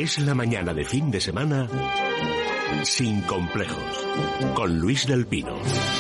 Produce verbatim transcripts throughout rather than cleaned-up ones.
Es la mañana de fin de semana sin complejos, con Luis del Pino.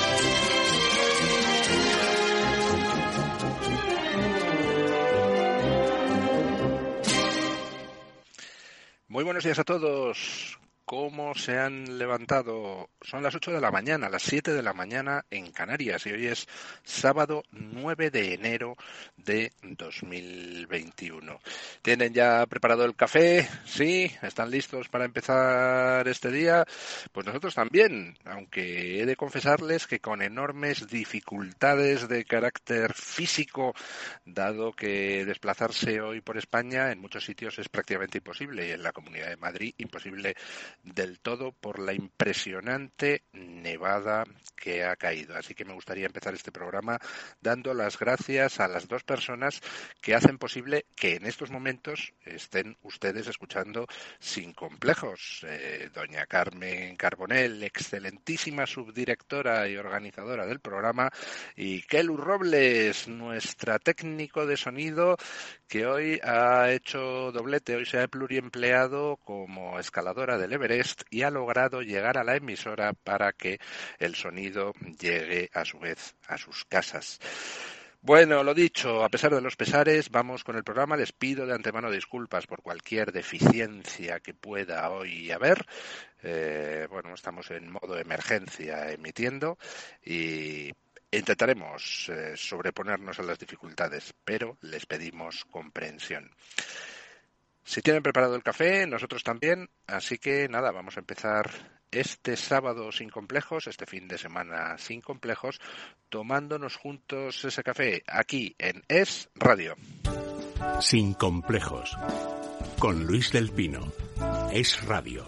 Muy buenos días a todos. ¿Cómo se han levantado? Son las ocho de la mañana, las siete de la mañana en Canarias, y hoy es sábado nueve de enero de dos mil veintiuno. ¿Tienen ya preparado el café? ¿Sí? ¿Están listos para empezar este día? Pues nosotros también, aunque he de confesarles que con enormes dificultades de carácter físico, dado que desplazarse hoy por España en muchos sitios es prácticamente imposible, y en la Comunidad de Madrid imposible del todo por la impresionante nevada que ha caído. Así que me gustaría empezar este programa dando las gracias a las dos personas que hacen posible que en estos momentos estén ustedes escuchando Sin Complejos. Eh, doña Carmen Carbonell, excelentísima subdirectora y organizadora del programa, y Kelu Robles, nuestra técnico de sonido, que hoy ha hecho doblete, hoy se ha pluriempleado como escaladora del Everest y ha logrado llegar a la emisora para que el sonido llegue a su vez a sus casas. Bueno, lo dicho, a pesar de los pesares, vamos con el programa. Les pido de antemano disculpas por cualquier deficiencia que pueda hoy haber. Eh, bueno, estamos en modo emergencia emitiendo y intentaremos eh, sobreponernos a las dificultades, pero les pedimos comprensión. Si tienen preparado el café, nosotros también, así que nada, vamos a empezar este sábado sin complejos, este fin de semana sin complejos, tomándonos juntos ese café aquí en Es Radio. Sin complejos, con Luis del Pino, Es Radio.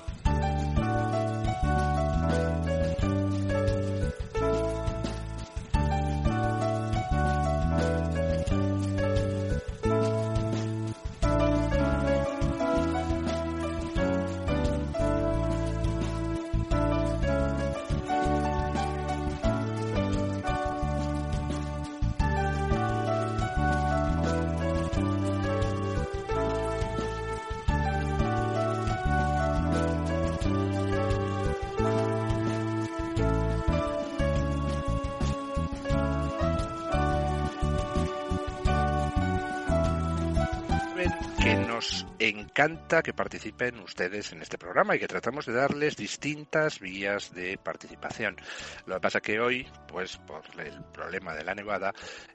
Encanta que participen ustedes en este programa y que tratamos de darles distintas vías de participación. Lo que pasa que hoy, pues por el problema de la nevada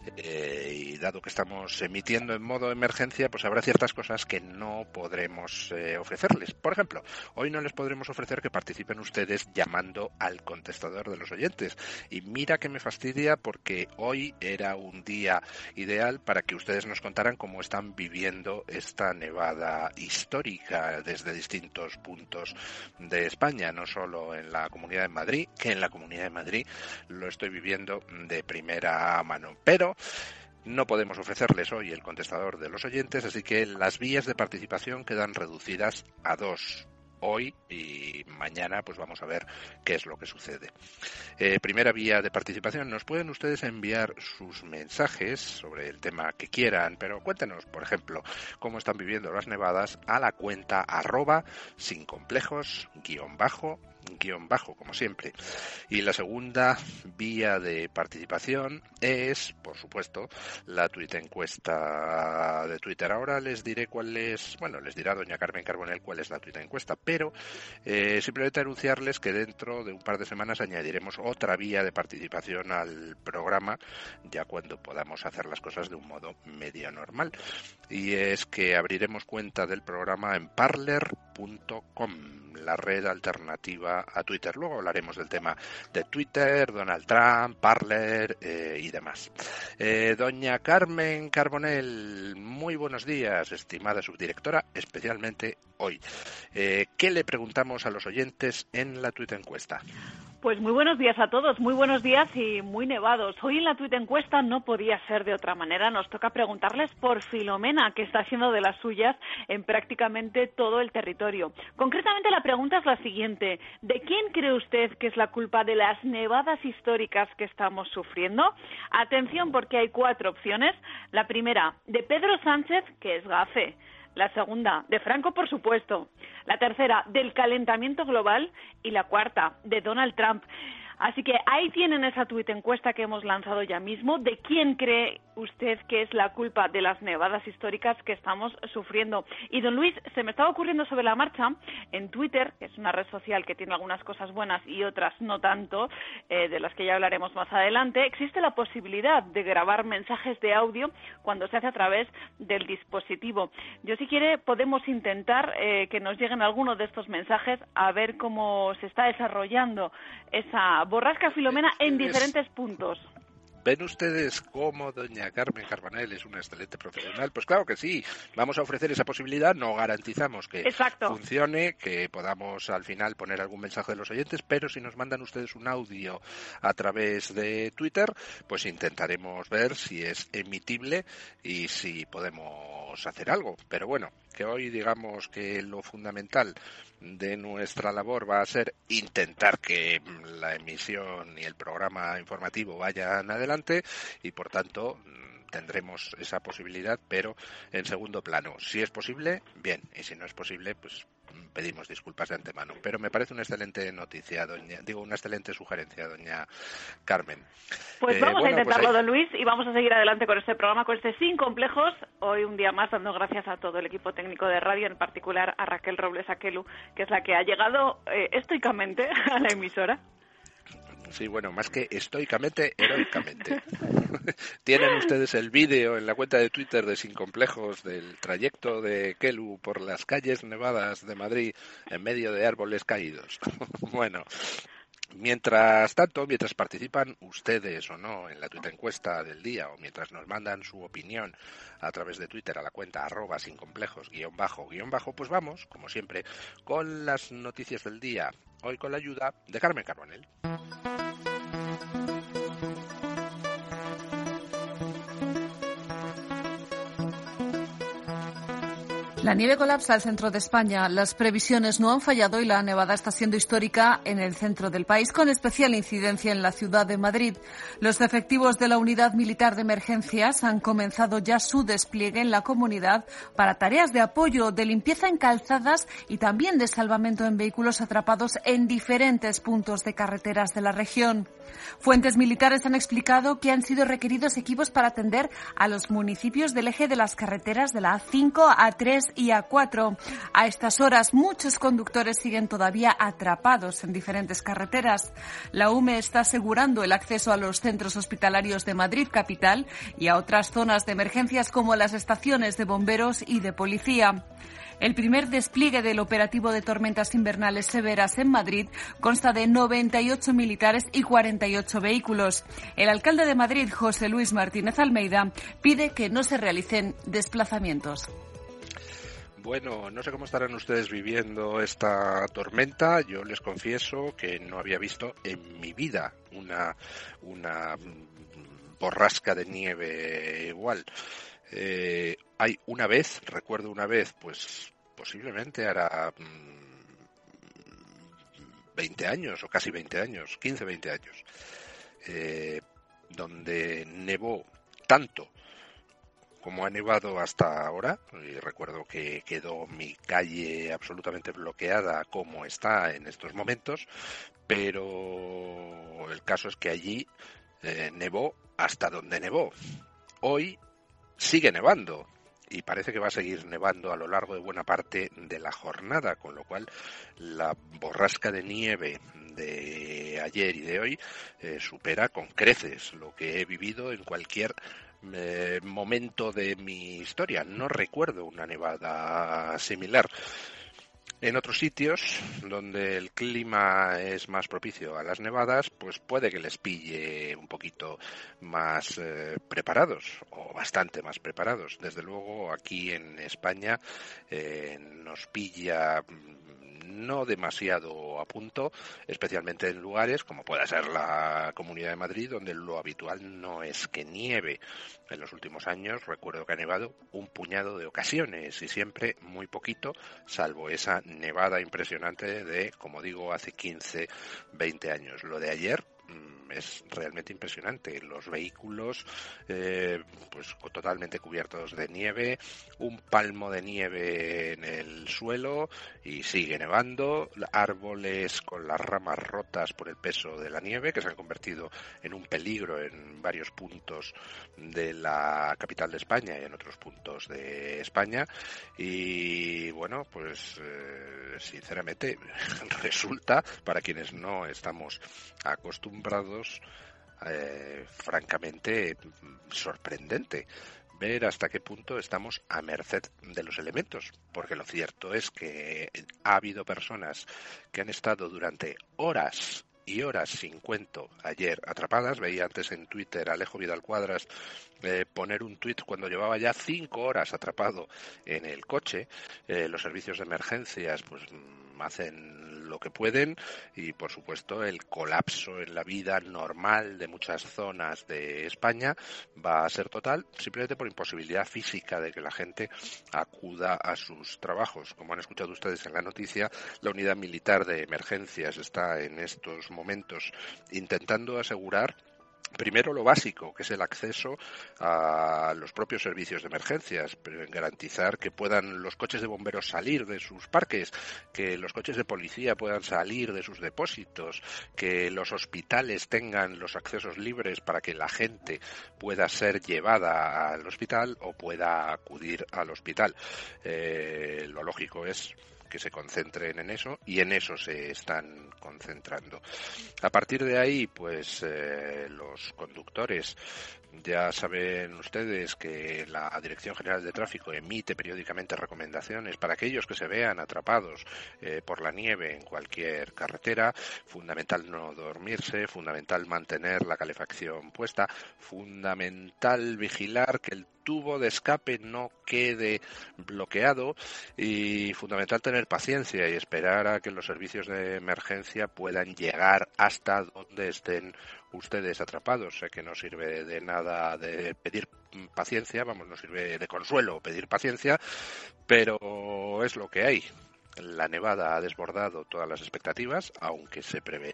eh, y dado que estamos emitiendo en modo emergencia, pues habrá ciertas cosas que no podremos eh, ofrecerles. Por ejemplo, hoy no les podremos ofrecer que participen ustedes llamando al contestador de los oyentes. Y mira que me fastidia, porque hoy era un día ideal para que ustedes nos contaran cómo están viviendo esta nevada histórica desde distintos puntos de España, no solo en la Comunidad de Madrid, que en la Comunidad de Madrid lo estoy viviendo de primera mano. Pero no podemos ofrecerles hoy el contestador de los oyentes, así que las vías de participación quedan reducidas a dos. Hoy y mañana pues vamos a ver qué es lo que sucede. Eh, primera vía de participación, nos pueden ustedes enviar sus mensajes sobre el tema que quieran, pero cuéntenos, por ejemplo, cómo están viviendo las nevadas a la cuenta arroba sin complejos guión bajo guión bajo, como siempre. Y la segunda vía de participación es, por supuesto, la Twitter encuesta de Twitter. Ahora les diré cuál es, bueno, les dirá doña Carmen Carbonell cuál es la Twitter encuesta, pero eh, simplemente anunciarles que dentro de un par de semanas añadiremos otra vía de participación al programa, ya cuando podamos hacer las cosas de un modo medio normal. Y es que abriremos cuenta del programa en parler punto com, la red alternativa a Twitter. Luego hablaremos del tema de Twitter, Donald Trump, Parler eh, y demás. Eh, doña Carmen Carbonell, muy buenos días, estimada subdirectora, especialmente hoy. Eh, ¿Qué le preguntamos a los oyentes en la Twitter encuesta? Pues muy buenos días a todos, muy buenos días y muy nevados. Hoy en la Twitter encuesta no podía ser de otra manera. Nos toca preguntarles por Filomena, que está haciendo de las suyas en prácticamente todo el territorio. Concretamente la pregunta es la siguiente: ¿de quién cree usted que es la culpa de las nevadas históricas que estamos sufriendo? Atención, porque hay cuatro opciones. La primera, de Pedro Sánchez, que es gafe. La segunda, de Franco, por supuesto. La tercera, del calentamiento global. Y la cuarta, de Donald Trump. Así que ahí tienen esa tuit encuesta que hemos lanzado ya mismo. ¿De quién cree usted que es la culpa de las nevadas históricas que estamos sufriendo? Y don Luis, se me estaba ocurriendo sobre la marcha en Twitter, que es una red social que tiene algunas cosas buenas y otras no tanto, eh, de las que ya hablaremos más adelante, existe la posibilidad de grabar mensajes de audio cuando se hace a través del dispositivo. Yo, si quiere, podemos intentar eh, que nos lleguen algunos de estos mensajes a ver cómo se está desarrollando esa borrasca Filomena en diferentes puntos. ¿Ven ustedes cómo doña Carmen Carbonell es una excelente profesional? Pues claro que sí, vamos a ofrecer esa posibilidad, no garantizamos que Exacto. funcione, que podamos al final poner algún mensaje de los oyentes, pero si nos mandan ustedes un audio a través de Twitter, pues intentaremos ver si es emitible y si podemos hacer algo. Pero bueno, que hoy digamos que lo fundamental de nuestra labor va a ser intentar que la emisión y el programa informativo vayan adelante y por tanto tendremos esa posibilidad, pero en segundo plano. Si es posible, bien, y si no es posible, pues pedimos disculpas de antemano. Pero me parece una excelente noticia, doña, digo, una excelente sugerencia, doña Carmen. Pues eh, vamos bueno, a intentarlo, pues ahí... don Luis, y vamos a seguir adelante con este programa, con este Sin Complejos. Hoy un día más dando gracias a todo el equipo técnico de radio, en particular a Raquel Robles Aquelu, que es la que ha llegado eh, estoicamente a la emisora. Sí, bueno, más que estoicamente, heroicamente. Tienen ustedes el vídeo en la cuenta de Twitter de Sin Complejos del trayecto de Kelu por las calles nevadas de Madrid en medio de árboles caídos. Bueno, mientras tanto, mientras participan ustedes o no en la Twitter encuesta del día o mientras nos mandan su opinión a través de Twitter a la cuenta arroba sin complejos guión bajo guión bajo, pues vamos, como siempre, con las noticias del día. Hoy con la ayuda de Carmen Carbonell. La nieve colapsa el centro de España. Las previsiones no han fallado y la nevada está siendo histórica en el centro del país, con especial incidencia en la ciudad de Madrid. Los efectivos de la Unidad Militar de Emergencias han comenzado ya su despliegue en la comunidad para tareas de apoyo, de limpieza en calzadas y también de salvamento en vehículos atrapados en diferentes puntos de carreteras de la región. Fuentes militares han explicado que han sido requeridos equipos para atender a los municipios del eje de las carreteras de la A cinco, A tres y A cuatro. A estas horas, muchos conductores siguen todavía atrapados en diferentes carreteras. La U M E está asegurando el acceso a los centros hospitalarios de Madrid capital y a otras zonas de emergencias como las estaciones de bomberos y de policía. El primer despliegue del operativo de tormentas invernales severas en Madrid consta de noventa y ocho militares y cuarenta y ocho vehículos. El alcalde de Madrid, José Luis Martínez Almeida, pide que no se realicen desplazamientos. Bueno, no sé cómo estarán ustedes viviendo esta tormenta. Yo les confieso que no había visto en mi vida una, una borrasca de nieve igual. Eh, hay una vez, recuerdo una vez, pues posiblemente hará mmm, veinte años o casi veinte años, quince, veinte años, eh, donde nevó tanto como ha nevado hasta ahora, y recuerdo que quedó mi calle absolutamente bloqueada como está en estos momentos, pero el caso es que allí eh, nevó hasta donde nevó. Hoy sigue nevando y parece que va a seguir nevando a lo largo de buena parte de la jornada, con lo cual la borrasca de nieve de ayer y de hoy eh, supera con creces lo que he vivido en cualquier eh, momento de mi historia. No recuerdo una nevada similar. En otros sitios donde el clima es más propicio a las nevadas, pues puede que les pille un poquito más eh, preparados o bastante más preparados. Desde luego aquí en España eh, nos pilla no demasiado a punto, especialmente en lugares como pueda ser la Comunidad de Madrid, donde lo habitual no es que nieve. En los últimos años recuerdo que ha nevado un puñado de ocasiones y siempre muy poquito, salvo esa nevada impresionante de, como digo, hace quince, veinte años. Lo de ayer es realmente impresionante. Los vehículos eh, pues totalmente cubiertos de nieve, un palmo de nieve en el suelo y sigue nevando, árboles con las ramas rotas por el peso de la nieve que se han convertido en un peligro en varios puntos de la capital de España y en otros puntos de España. Y bueno, pues eh, sinceramente resulta, para quienes no estamos acostumbrados, Eh, francamente sorprendente ver hasta qué punto estamos a merced de los elementos, porque lo cierto es que ha habido personas que han estado durante horas y horas sin cuento ayer atrapadas. Veía antes en Twitter a Alejo Vidal Cuadras eh, poner un tuit cuando llevaba ya cinco horas atrapado en el coche. Eh, los servicios de emergencias pues hacen lo que pueden y, por supuesto, el colapso en la vida normal de muchas zonas de España va a ser total, simplemente por imposibilidad física de que la gente acuda a sus trabajos. Como han escuchado ustedes en la noticia, la unidad militar de emergencias está en estos momentos intentando asegurar primero lo básico, que es el acceso a los propios servicios de emergencias, garantizar que puedan los coches de bomberos salir de sus parques, que los coches de policía puedan salir de sus depósitos, que los hospitales tengan los accesos libres para que la gente pueda ser llevada al hospital o pueda acudir al hospital. Eh, lo lógico es que se concentren en eso y en eso se están concentrando. A partir de ahí, pues eh, los conductores, ya saben ustedes que la Dirección General de Tráfico emite periódicamente recomendaciones para aquellos que se vean atrapados eh, por la nieve en cualquier carretera. Fundamental no dormirse, fundamental mantener la calefacción puesta, fundamental vigilar que el tubo de escape no quede bloqueado y fundamental tener paciencia y esperar a que los servicios de emergencia puedan llegar hasta donde estén ustedes atrapados. Sé que no sirve de nada de pedir paciencia, vamos, no sirve de consuelo pedir paciencia, pero es lo que hay. La nevada ha desbordado todas las expectativas, aunque se prevé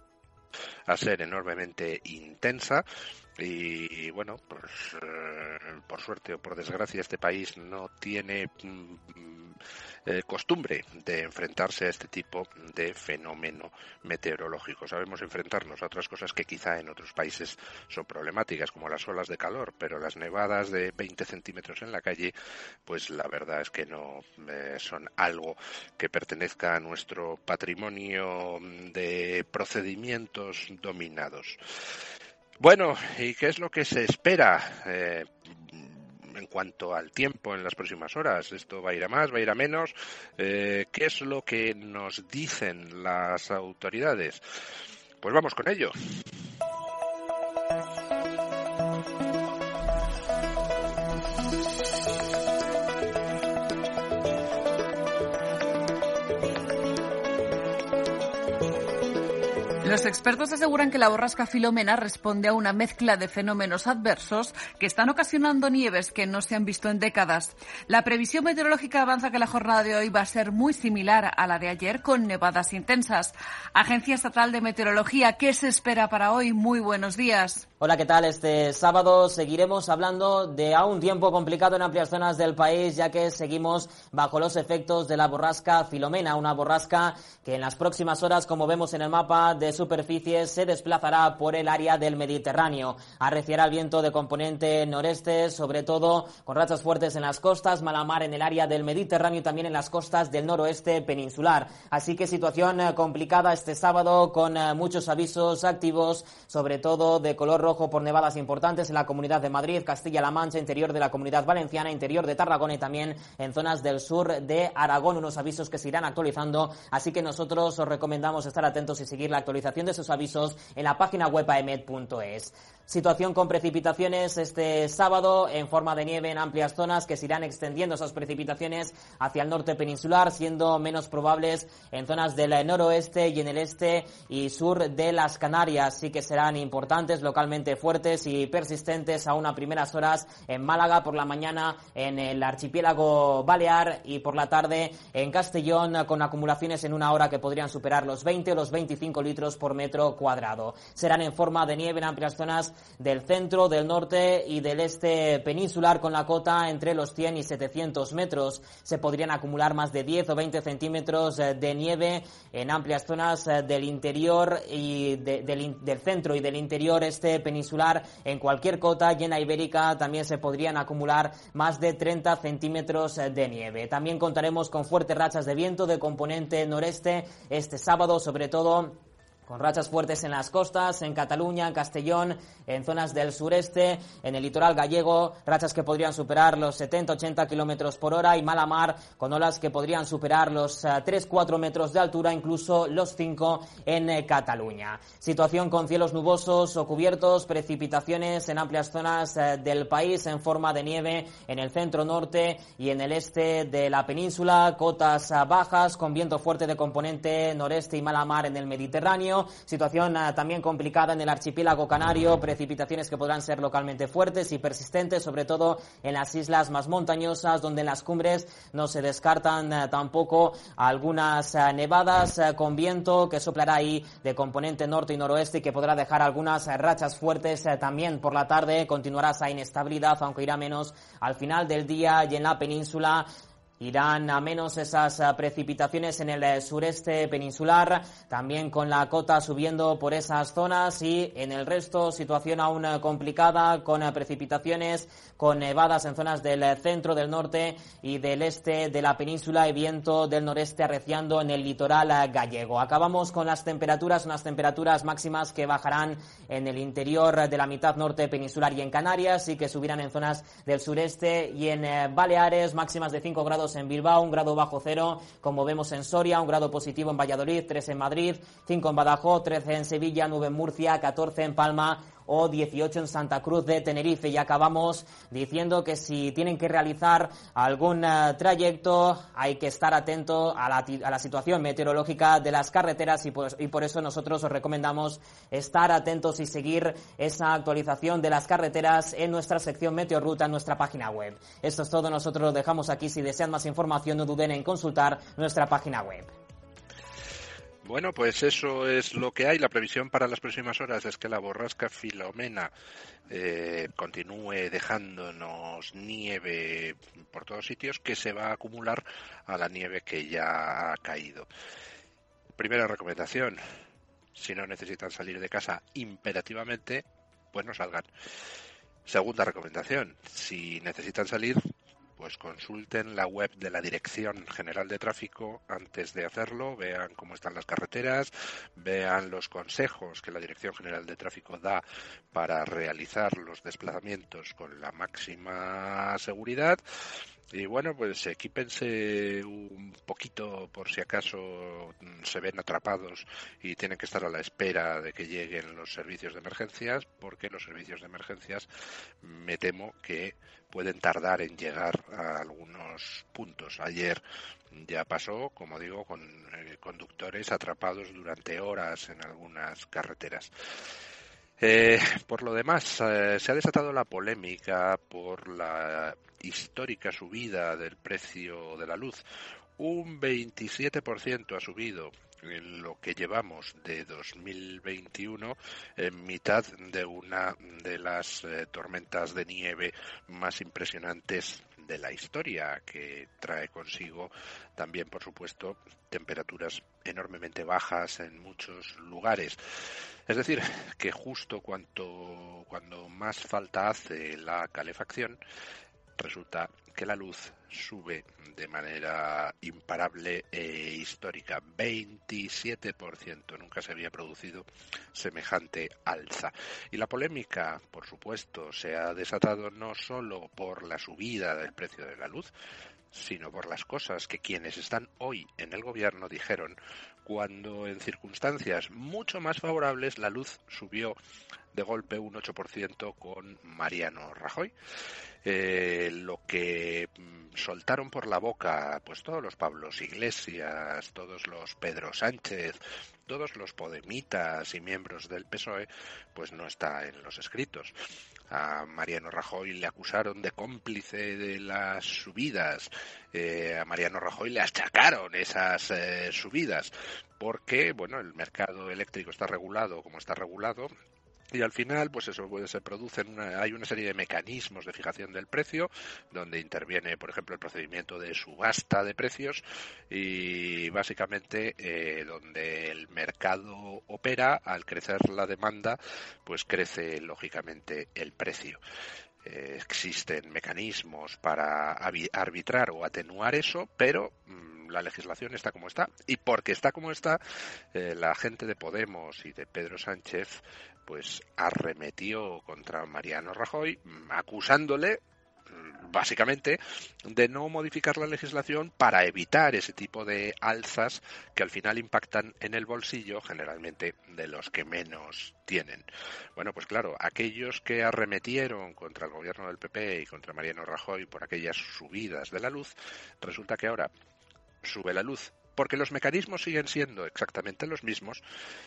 a ser enormemente intensa. Y bueno, pues eh, por suerte o por desgracia este país no tiene mm, eh, costumbre de enfrentarse a este tipo de fenómeno meteorológico. Sabemos enfrentarnos a otras cosas que quizá en otros países son problemáticas, como las olas de calor, pero las nevadas de veinte centímetros en la calle, pues la verdad es que no eh, son algo que pertenezca a nuestro patrimonio de procedimientos dominados. Bueno, ¿y qué es lo que se espera eh, en cuanto al tiempo en las próximas horas? ¿Esto va a ir a más, va a ir a menos? Eh, ¿Qué es lo que nos dicen las autoridades? Pues vamos con ello. Los expertos aseguran que la borrasca Filomena responde a una mezcla de fenómenos adversos que están ocasionando nieves que no se han visto en décadas. La previsión meteorológica avanza que la jornada de hoy va a ser muy similar a la de ayer, con nevadas intensas. Agencia Estatal de Meteorología, ¿qué se espera para hoy? Muy buenos días. Hola, ¿qué tal? Este sábado seguiremos hablando de a un tiempo complicado en amplias zonas del país, ya que seguimos bajo los efectos de la borrasca Filomena, una borrasca que en las próximas horas, como vemos en el mapa de superficie, se desplazará por el área del Mediterráneo. Arreciará el viento de componente noreste, sobre todo con rachas fuertes en las costas, mala mar en el área del Mediterráneo y también en las costas del noroeste peninsular. Así que situación complicada este sábado, con muchos avisos activos, sobre todo de color rojo por nevadas importantes en la Comunidad de Madrid, Castilla-La Mancha, interior de la Comunidad Valenciana, interior de Tarragona y también en zonas del sur de Aragón, unos avisos que se irán actualizando, así que nosotros os recomendamos estar atentos y seguir la actualización de esos avisos en la página web a e m e t punto es. Situación con precipitaciones este sábado en forma de nieve en amplias zonas que se irán extendiendo esas precipitaciones hacia el norte peninsular, siendo menos probables en zonas del noroeste y en el este y sur de las Canarias. Sí que serán importantes, localmente fuertes y persistentes aún a primeras horas en Málaga, por la mañana en el archipiélago balear y por la tarde en Castellón, con acumulaciones en una hora que podrían superar los veinte o los veinticinco litros por metro cuadrado. Serán en forma de nieve en amplias zonas del centro, del norte y del este peninsular, con la cota entre los cien y setecientos metros. Se podrían acumular más de diez o veinte centímetros de nieve en amplias zonas del interior y de, del, del centro y del interior este peninsular. En cualquier cota y en la ibérica también se podrían acumular más de treinta centímetros de nieve. También contaremos con fuertes rachas de viento de componente noreste este sábado, sobre todo con rachas fuertes en las costas, en Cataluña, en Castellón, en zonas del sureste, en el litoral gallego, rachas que podrían superar los setenta a ochenta kilómetros por hora, y mala mar, con olas que podrían superar los uh, tres a cuatro metros de altura, incluso los cinco en eh, Cataluña. Situación con cielos nubosos o cubiertos, precipitaciones en amplias zonas eh, del país en forma de nieve en el centro norte y en el este de la península, cotas uh, bajas con viento fuerte de componente noreste y mala mar en el Mediterráneo. Situación uh, también complicada en el archipiélago canario, precipitaciones que podrán ser localmente fuertes y persistentes, sobre todo en las islas más montañosas, donde en las cumbres no se descartan uh, tampoco algunas uh, nevadas uh, con viento que soplará ahí de componente norte y noroeste y que podrá dejar algunas uh, rachas fuertes uh, también por la tarde. Continuará esa inestabilidad, aunque irá menos al final del día, y en la península irán a menos esas precipitaciones en el sureste peninsular, también con la cota subiendo por esas zonas, y en el resto situación aún complicada con precipitaciones, con nevadas en zonas del centro, del norte y del este de la península, y viento del noreste arreciando en el litoral gallego. Acabamos con las temperaturas, unas temperaturas máximas que bajarán en el interior de la mitad norte peninsular y en Canarias, y que subirán en zonas del sureste y en Baleares, máximas de cinco grados en Bilbao, un grado bajo cero, como vemos en Soria, un grado positivo en Valladolid, tres en Madrid, cinco en Badajoz, trece en Sevilla, nueve en Murcia, catorce en Palma o dieciocho en Santa Cruz de Tenerife. Y acabamos diciendo que si tienen que realizar algún uh, trayecto, hay que estar atento a la, a la situación meteorológica de las carreteras, y, pues, y por eso nosotros os recomendamos estar atentos y seguir esa actualización de las carreteras en nuestra sección Meteorruta en nuestra página web. Esto es todo, nosotros lo dejamos aquí. Si desean más información, no duden en consultar nuestra página web. Bueno, pues eso es lo que hay. La previsión para las próximas horas es que la borrasca Filomena eh, continúe dejándonos nieve por todos sitios, que se va a acumular a la nieve que ya ha caído. Primera recomendación: si no necesitan salir de casa imperativamente, pues no salgan. Segunda recomendación: si necesitan salir, pues consulten la web de la Dirección General de Tráfico antes de hacerlo, vean cómo están las carreteras, vean los consejos que la Dirección General de Tráfico da para realizar los desplazamientos con la máxima seguridad. Y bueno, pues equípense un poquito por si acaso se ven atrapados y tienen que estar a la espera de que lleguen los servicios de emergencias, porque los servicios de emergencias me temo que pueden tardar en llegar a algunos puntos. Ayer ya pasó, como digo, con eh, conductores atrapados durante horas en algunas carreteras. Eh, por lo demás, eh, se ha desatado la polémica por la histórica subida del precio de la luz. Un veintisiete por ciento ha subido en lo que llevamos de dos mil veintiuno, en mitad de una de las eh, tormentas de nieve más impresionantes de la historia, que trae consigo también, por supuesto, temperaturas enormemente bajas en muchos lugares. Es decir, que justo cuanto, cuando más falta hace la calefacción, resulta que la luz sube de manera imparable e histórica, veintisiete por ciento, nunca se había producido semejante alza. Y la polémica, por supuesto, se ha desatado no solo por la subida del precio de la luz, sino por las cosas que quienes están hoy en el gobierno dijeron cuando en circunstancias mucho más favorables la luz subió de golpe un ocho por ciento con Mariano Rajoy. Eh, lo que soltaron por la boca pues todos los Pablos Iglesias, todos los Pedro Sánchez, todos los podemitas y miembros del P S O E, pues no está en los escritos. A Mariano Rajoy le acusaron de cómplice de las subidas, eh, a Mariano Rajoy le achacaron esas eh, subidas, porque bueno, el mercado eléctrico está regulado como está regulado. Y al final, pues eso, pues se producen una, hay una serie de mecanismos de fijación del precio, donde interviene, por ejemplo, el procedimiento de subasta de precios y básicamente eh, donde el mercado opera, al crecer la demanda, pues crece lógicamente el precio. Eh, existen mecanismos para arbitrar o atenuar eso, pero mmm, la legislación está como está. Y porque está como está, eh, la gente de Podemos y de Pedro Sánchez pues arremetió contra Mariano Rajoy, acusándole básicamente de no modificar la legislación para evitar ese tipo de alzas que al final impactan en el bolsillo generalmente de los que menos tienen. Bueno, pues claro, aquellos que arremetieron contra el gobierno del P P y contra Mariano Rajoy por aquellas subidas de la luz, resulta que ahora sube la luz porque los mecanismos siguen siendo exactamente los mismos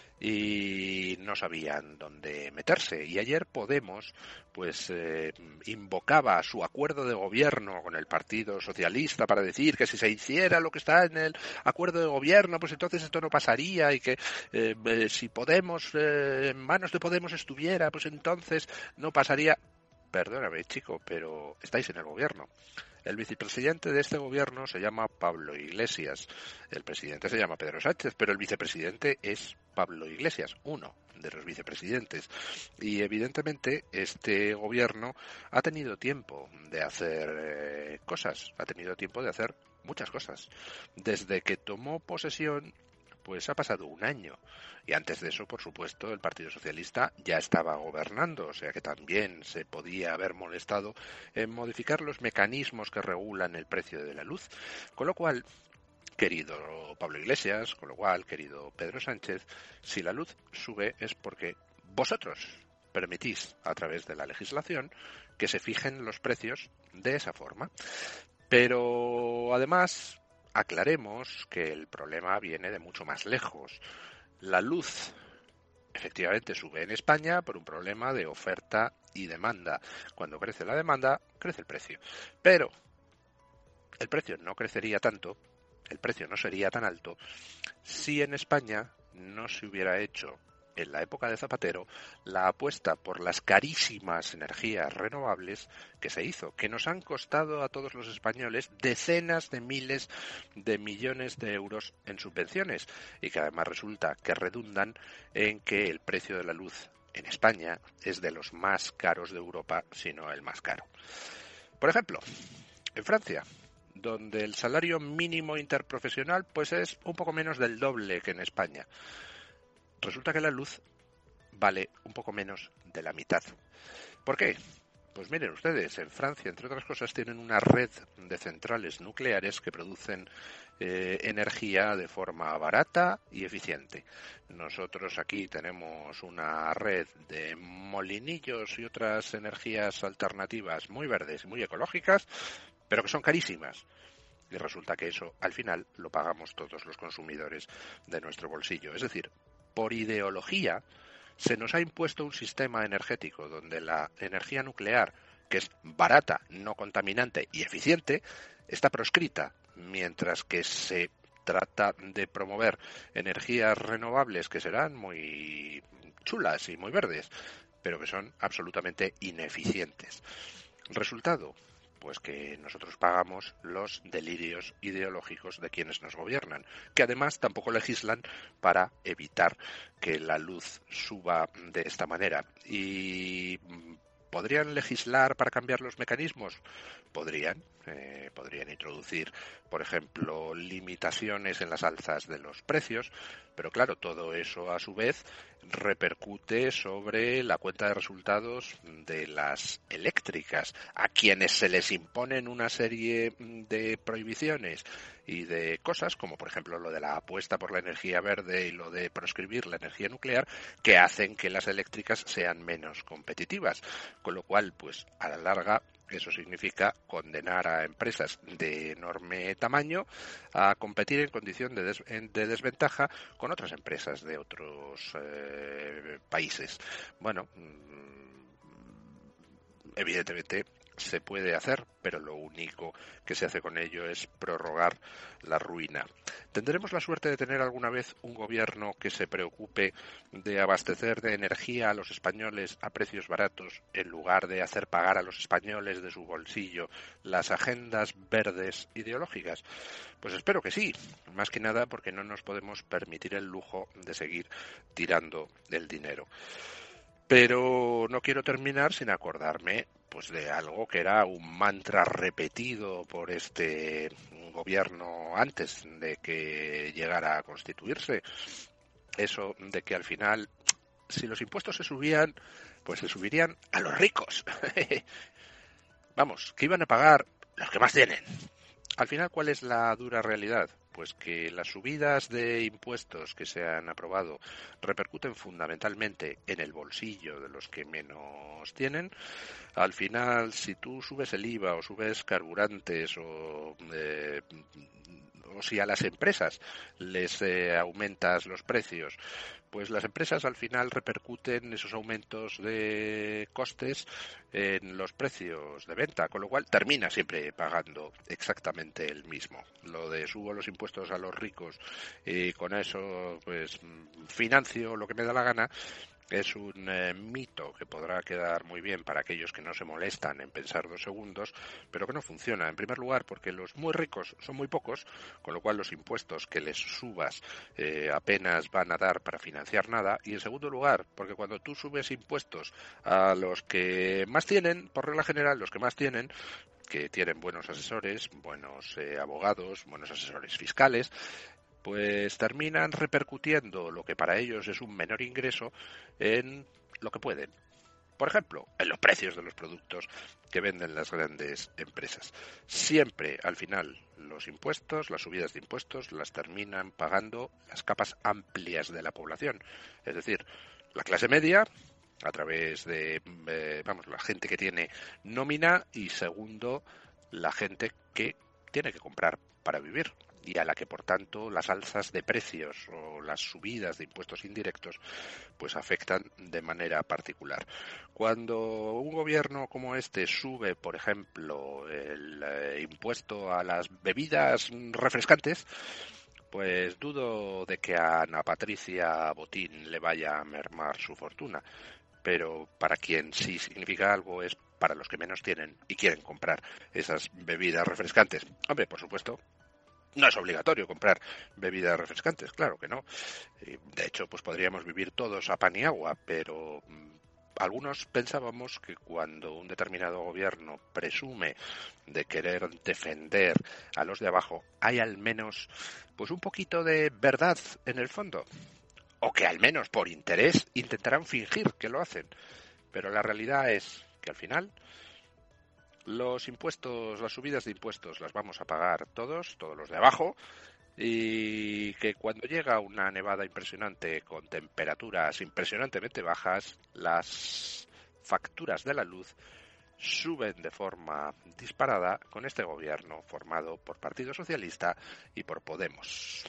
y no sabían dónde meterse. Y ayer Podemos pues eh, invocaba su acuerdo de gobierno con el Partido Socialista para decir que si se hiciera lo que está en el acuerdo de gobierno, pues entonces esto no pasaría y que eh, eh, si Podemos, eh, en manos de Podemos estuviera, pues entonces no pasaría. Perdóname, chico, pero estáis en el gobierno. El vicepresidente de este gobierno se llama Pablo Iglesias. El presidente se llama Pedro Sánchez, pero el vicepresidente es Pablo Iglesias, uno de los vicepresidentes. Y evidentemente este gobierno ha tenido tiempo de hacer eh, cosas, ha tenido tiempo de hacer muchas cosas. Desde que tomó posesión, pues ha pasado un año. Y antes de eso, por supuesto, el Partido Socialista ya estaba gobernando, o sea que también se podía haber molestado en modificar los mecanismos que regulan el precio de la luz. Con lo cual, querido Pablo Iglesias, con lo cual, querido Pedro Sánchez, si la luz sube es porque vosotros permitís, a través de la legislación, que se fijen los precios de esa forma. Pero, además, aclaremos que el problema viene de mucho más lejos. La luz efectivamente sube en España por un problema de oferta y demanda. Cuando crece la demanda, crece el precio. Pero el precio no crecería tanto, el precio no sería tan alto, si en España no se hubiera hecho, en la época de Zapatero, la apuesta por las carísimas energías renovables que se hizo, que nos han costado a todos los españoles decenas de miles de millones de euros en subvenciones y que además resulta que redundan en que el precio de la luz en España es de los más caros de Europa, si no el más caro. Por ejemplo, en Francia, donde el salario mínimo interprofesional pues es un poco menos del doble que en España, resulta que la luz vale un poco menos de la mitad. ¿Por qué? Pues miren ustedes, en Francia, entre otras cosas, tienen una red de centrales nucleares que producen eh, energía de forma barata y eficiente. Nosotros aquí tenemos una red de molinillos y otras energías alternativas muy verdes y muy ecológicas, pero que son carísimas. Y resulta que eso, al final, lo pagamos todos los consumidores de nuestro bolsillo. Es decir, por ideología, se nos ha impuesto un sistema energético donde la energía nuclear, que es barata, no contaminante y eficiente, está proscrita, mientras que se trata de promover energías renovables que serán muy chulas y muy verdes, pero que son absolutamente ineficientes. Resultado, pues que nosotros pagamos los delirios ideológicos de quienes nos gobiernan, que además tampoco legislan para evitar que la luz suba de esta manera. Y ¿Podrían legislar para cambiar los mecanismos? Podrían. Eh, podrían introducir, por ejemplo, limitaciones en las alzas de los precios, pero claro, todo eso a su vez repercute sobre la cuenta de resultados de las eléctricas, a quienes se les imponen una serie de prohibiciones y de cosas, como por ejemplo lo de la apuesta por la energía verde y lo de proscribir la energía nuclear, que hacen que las eléctricas sean menos competitivas, con lo cual, pues a la larga, eso significa condenar a empresas de enorme tamaño a competir en condición de, des- de desventaja con otras empresas de otros eh, países. Bueno, evidentemente se puede hacer, pero lo único que se hace con ello es prorrogar la ruina. ¿Tendremos la suerte de tener alguna vez un gobierno que se preocupe de abastecer de energía a los españoles a precios baratos en lugar de hacer pagar a los españoles de su bolsillo las agendas verdes ideológicas? Pues espero que sí, más que nada porque no nos podemos permitir el lujo de seguir tirando del dinero. Pero no quiero terminar sin acordarme pues de algo que era un mantra repetido por este gobierno antes de que llegara a constituirse. Eso de que al final, si los impuestos se subían, pues se subirían a los ricos. Vamos, que iban a pagar los que más tienen. Al final, ¿cuál es la dura realidad? Pues que las subidas de impuestos que se han aprobado repercuten fundamentalmente en el bolsillo de los que menos tienen. Al final, si tú subes el I V A o subes carburantes o, eh, o si a las empresas les eh, aumentas los precios, pues las empresas al final repercuten esos aumentos de costes en los precios de venta, con lo cual termina siempre pagando exactamente el mismo. Lo de subo los impuestos a los ricos y con eso pues financio lo que me da la gana, es un eh, mito que podrá quedar muy bien para aquellos que no se molestan en pensar dos segundos, pero que no funciona. En primer lugar, porque los muy ricos son muy pocos, con lo cual los impuestos que les subas eh, apenas van a dar para financiar nada. Y en segundo lugar, porque cuando tú subes impuestos a los que más tienen, por regla general, los que más tienen, que tienen buenos asesores, buenos eh, abogados, buenos asesores fiscales, pues terminan repercutiendo lo que para ellos es un menor ingreso en lo que pueden. Por ejemplo, en los precios de los productos que venden las grandes empresas. Siempre, al final, los impuestos, las subidas de impuestos, las terminan pagando las capas amplias de la población. Es decir, la clase media, a través de, eh, vamos, la gente que tiene nómina, y segundo, la gente que tiene que comprar para vivir, y a la que, por tanto, las alzas de precios o las subidas de impuestos indirectos pues afectan de manera particular. Cuando un gobierno como este sube, por ejemplo, el eh, impuesto a las bebidas refrescantes, pues dudo de que a Ana Patricia Botín le vaya a mermar su fortuna. Pero para quien sí significa algo es para los que menos tienen y quieren comprar esas bebidas refrescantes. Hombre, por supuesto, no es obligatorio comprar bebidas refrescantes, claro que no. De hecho, pues podríamos vivir todos a pan y agua, pero algunos pensábamos que cuando un determinado gobierno presume de querer defender a los de abajo, hay al menos pues un poquito de verdad en el fondo. O que al menos por interés intentarán fingir que lo hacen. Pero la realidad es que al final los impuestos, las subidas de impuestos las vamos a pagar todos, todos los de abajo, y que cuando llega una nevada impresionante con temperaturas impresionantemente bajas, las facturas de la luz suben de forma disparada con este gobierno formado por Partido Socialista y por Podemos.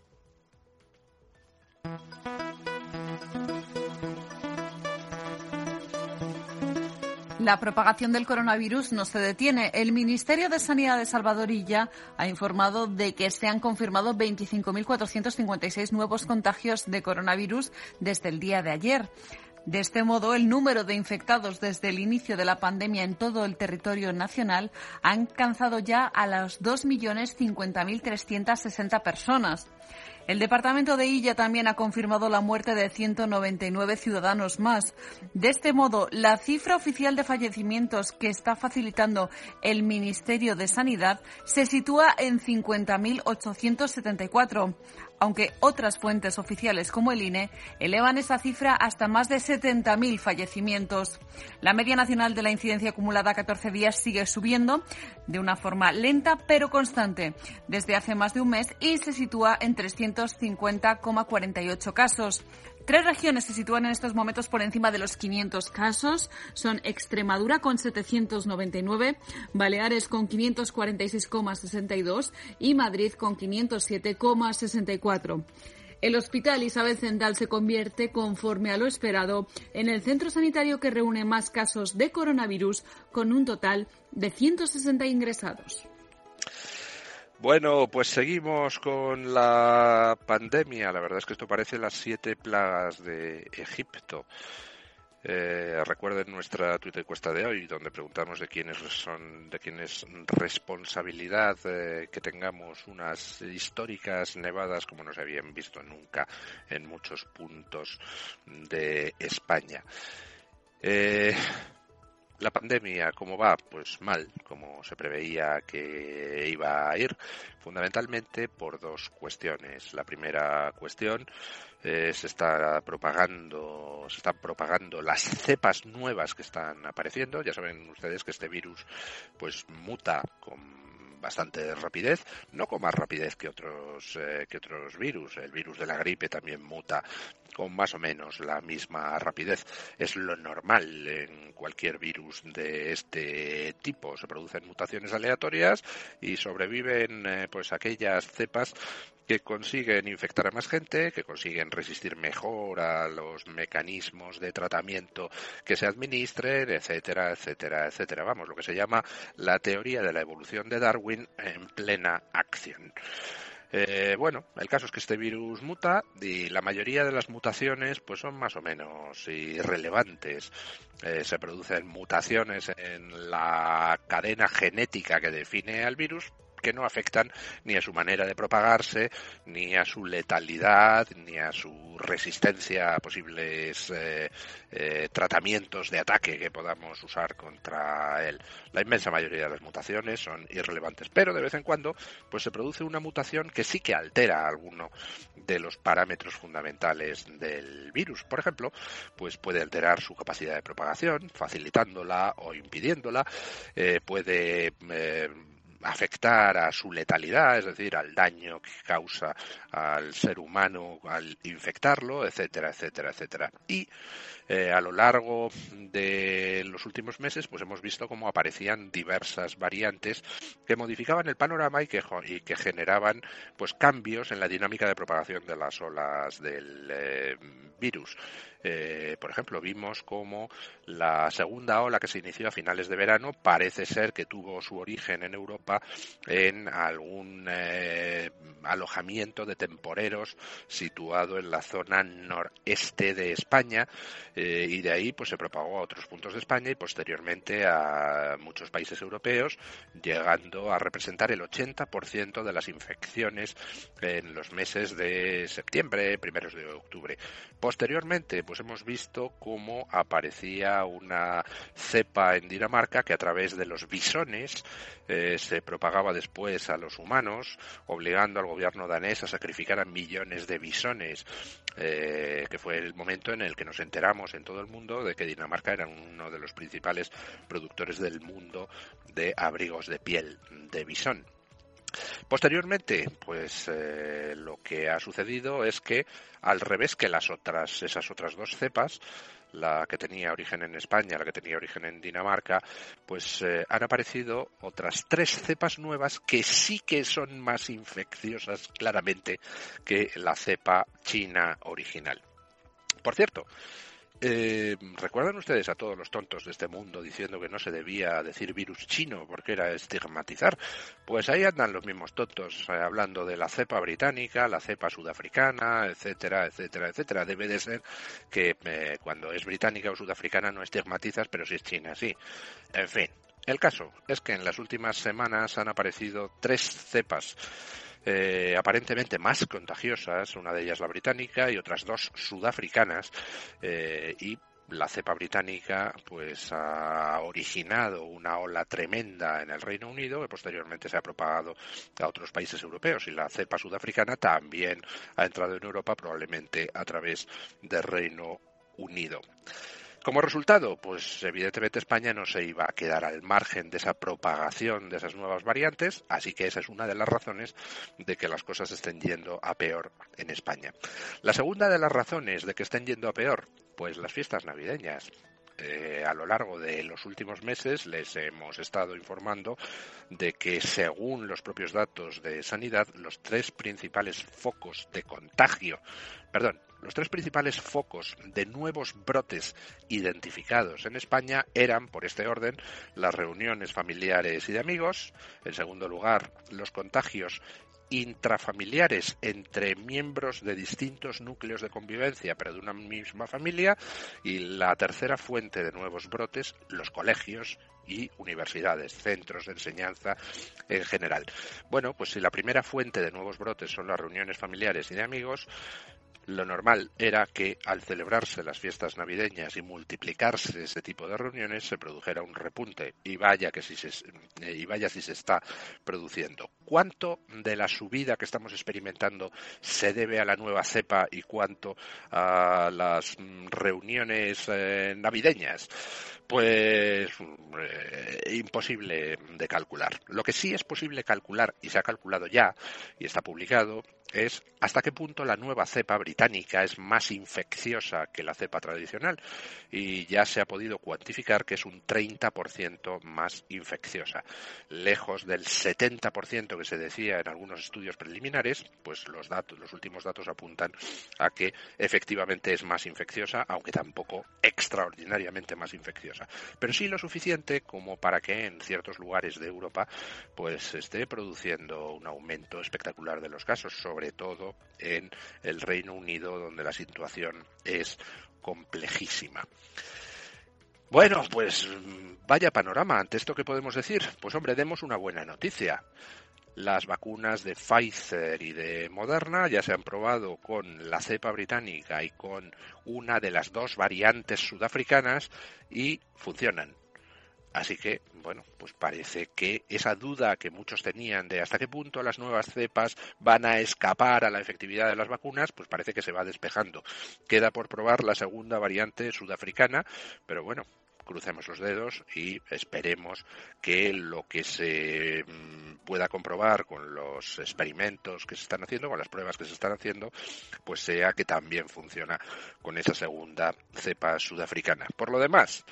La propagación del coronavirus no se detiene. El Ministerio de Sanidad de Salvador Illa ha informado de que se han confirmado veinticinco mil cuatrocientos cincuenta y seis nuevos contagios de coronavirus desde el día de ayer. De este modo, el número de infectados desde el inicio de la pandemia en todo el territorio nacional ha alcanzado ya a los dos millones cincuenta mil trescientas sesenta personas. El departamento de Illa también ha confirmado la muerte de ciento noventa y nueve ciudadanos más. De este modo, la cifra oficial de fallecimientos que está facilitando el Ministerio de Sanidad se sitúa en cincuenta mil ochocientos setenta y cuatro, aunque otras fuentes oficiales como el I N E elevan esa cifra hasta más de setenta mil fallecimientos. La media nacional de la incidencia acumulada a catorce días sigue subiendo de una forma lenta pero constante desde hace más de un mes y se sitúa en trescientos cincuenta coma cuarenta y ocho casos. Tres regiones se sitúan en estos momentos por encima de los quinientos casos. Son Extremadura con setecientos noventa y nueve, Baleares con quinientos cuarenta y seis coma sesenta y dos y Madrid con quinientos siete coma sesenta y cuatro. El Hospital Isabel Zendal se convierte, conforme a lo esperado, en el centro sanitario que reúne más casos de coronavirus, con un total de ciento sesenta ingresados. Bueno, pues seguimos con la pandemia. La verdad es que esto parece las siete plagas de Egipto. Eh, recuerden nuestra Twitter encuesta de hoy, donde preguntamos de quiénes son, de quién es responsabilidad eh, que tengamos unas históricas nevadas como no se habían visto nunca en muchos puntos de España. Eh, La pandemia, ¿cómo va? Pues mal, como se preveía que iba a ir, fundamentalmente por dos cuestiones. La primera cuestión eh, se está propagando, se están propagando las cepas nuevas que están apareciendo. Ya saben ustedes que este virus pues muta con bastante rapidez, no con más rapidez que otros eh, que otros virus. El virus de la gripe también muta con más o menos la misma rapidez. Es lo normal en cualquier virus de este tipo. Se producen mutaciones aleatorias y sobreviven eh, pues aquellas cepas que consiguen infectar a más gente, que consiguen resistir mejor a los mecanismos de tratamiento que se administren, etcétera, etcétera, etcétera. Vamos, lo que se llama la teoría de la evolución de Darwin en plena acción. Eh, bueno, el caso es que este virus muta y la mayoría de las mutaciones pues son más o menos irrelevantes. Eh, se producen mutaciones en la cadena genética que define al virus, que no afectan ni a su manera de propagarse, ni a su letalidad, ni a su resistencia a posibles eh, eh, tratamientos de ataque que podamos usar contra él. La inmensa mayoría de las mutaciones son irrelevantes, pero de vez en cuando pues se produce una mutación que sí que altera alguno de los parámetros fundamentales del virus. Por ejemplo, pues puede alterar su capacidad de propagación, facilitándola o impidiéndola, eh, puede eh, afectar a su letalidad, es decir, al daño que causa al ser humano al infectarlo, etcétera, etcétera, etcétera. Y eh, a lo largo de los últimos meses, pues hemos visto cómo aparecían diversas variantes que modificaban el panorama y que, y que generaban pues cambios en la dinámica de propagación de las olas del eh, virus. Eh, por ejemplo, vimos cómo la segunda ola que se inició a finales de verano parece ser que tuvo su origen en Europa en algún eh, alojamiento de temporeros situado en la zona noreste de España, eh, y de ahí pues se propagó a otros puntos de España y posteriormente a muchos países europeos, llegando a representar el ochenta por ciento de las infecciones en los meses de septiembre, primeros de octubre. Posteriormente, pues hemos visto cómo aparecía una cepa en Dinamarca que a través de los bisones eh, se propagaba después a los humanos, obligando al gobierno danés a sacrificar a millones de bisones, eh, que fue el momento en el que nos enteramos en todo el mundo de que Dinamarca era uno de los principales productores del mundo de abrigos de piel de bisón. Posteriormente, pues eh, lo que ha sucedido es que, al revés que las otras, esas otras dos cepas, la que tenía origen en España, la que tenía origen en Dinamarca, pues eh, han aparecido otras tres cepas nuevas que sí que son más infecciosas claramente que la cepa china original. Por cierto, Eh, ¿recuerdan ustedes a todos los tontos de este mundo diciendo que no se debía decir virus chino porque era estigmatizar? Pues ahí andan los mismos tontos, eh, hablando de la cepa británica, la cepa sudafricana, etcétera, etcétera, etcétera. Debe de ser que eh, cuando es británica o sudafricana no estigmatizas, pero si es china sí. En fin, El caso es que en las últimas semanas han aparecido tres cepas Eh, aparentemente más contagiosas, una de ellas la británica y otras dos sudafricanas, eh, y la cepa británica pues ha originado una ola tremenda en el Reino Unido que posteriormente se ha propagado a otros países europeos, y la cepa sudafricana también ha entrado en Europa, probablemente a través del Reino Unido. Como resultado, pues evidentemente España no se iba a quedar al margen de esa propagación de esas nuevas variantes, así que esa es una de las razones de que las cosas estén yendo a peor en España. La segunda de las razones de que estén yendo a peor, pues las fiestas navideñas. Eh, a lo largo de los últimos meses les hemos estado informando de que, según los propios datos de Sanidad, los tres principales focos de contagio, perdón, los tres principales focos de nuevos brotes identificados en España eran, por este orden, las reuniones familiares y de amigos. En segundo lugar, los contagios intrafamiliares entre miembros de distintos núcleos de convivencia, pero de una misma familia. Y la tercera fuente de nuevos brotes, los colegios y universidades, centros de enseñanza en general. Bueno, pues si la primera fuente de nuevos brotes son las reuniones familiares y de amigos, lo normal era que, al celebrarse las fiestas navideñas y multiplicarse ese tipo de reuniones, se produjera un repunte, y vaya que si se, y vaya si se está produciendo. ¿Cuánto de la subida que estamos experimentando se debe a la nueva cepa y cuánto a las reuniones eh, navideñas? Pues eh, imposible de calcular. Lo que sí es posible calcular, y se ha calculado ya, y está publicado, es hasta qué punto la nueva cepa británica es más infecciosa que la cepa tradicional, y ya se ha podido cuantificar que es un treinta por ciento más infecciosa. Lejos del setenta por ciento que se decía en algunos estudios preliminares, pues los datos, los últimos datos apuntan a que efectivamente es más infecciosa, aunque tampoco extraordinariamente más infecciosa, pero sí lo suficiente como para que en ciertos lugares de Europa pues se esté produciendo un aumento espectacular de los casos, sobre todo en el Reino Unido, donde la situación es complejísima. Bueno, pues vaya panorama. Ante esto, ¿qué podemos decir? Pues hombre, demos una buena noticia. Las vacunas de Pfizer y de Moderna ya se han probado con la cepa británica y con una de las dos variantes sudafricanas y funcionan. Así que, bueno, pues parece que esa duda que muchos tenían de hasta qué punto las nuevas cepas van a escapar a la efectividad de las vacunas, pues parece que se va despejando. Queda por probar la segunda variante sudafricana, pero bueno, crucemos los dedos y esperemos que lo que se pueda comprobar con los experimentos que se están haciendo, con las pruebas que se están haciendo, pues sea que también funciona con esa segunda cepa sudafricana. Por lo demás,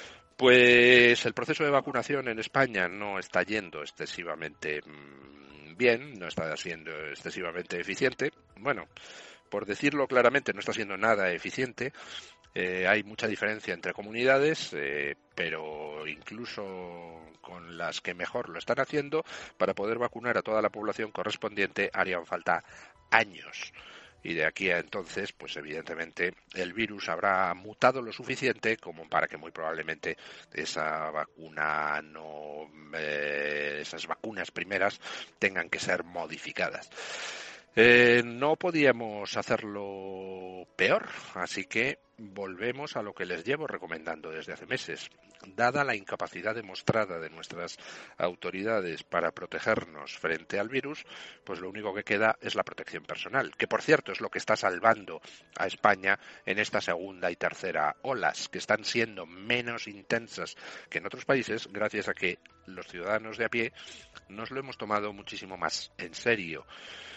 pues el proceso de vacunación en España no está yendo excesivamente bien, no está siendo excesivamente eficiente. Bueno, por decirlo claramente, no está siendo nada eficiente. Eh, hay mucha diferencia entre comunidades, eh, pero incluso con las que mejor lo están haciendo, para poder vacunar a toda la población correspondiente harían falta años. Y de aquí a entonces, pues evidentemente el virus habrá mutado lo suficiente como para que muy probablemente esa vacuna no, eh, esas vacunas primeras tengan que ser modificadas. Eh, no podíamos hacerlo peor, así que volvemos a lo que les llevo recomendando desde hace meses. Dada la incapacidad demostrada de nuestras autoridades para protegernos frente al virus, pues lo único que queda es la protección personal, que por cierto es lo que está salvando a España en esta segunda y tercera olas, que están siendo menos intensas que en otros países, gracias a que los ciudadanos de a pie nos lo hemos tomado muchísimo más en serio.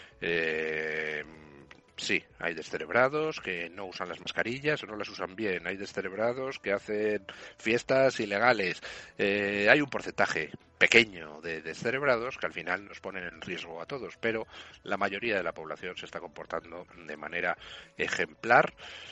Eh, sí, hay descerebrados que no usan las mascarillas o no las usan bien, hay descerebrados que hacen fiestas ilegales, eh, hay un porcentaje pequeño de descerebrados que al final nos ponen en riesgo a todos, pero la mayoría de la población se está comportando de manera ejemplar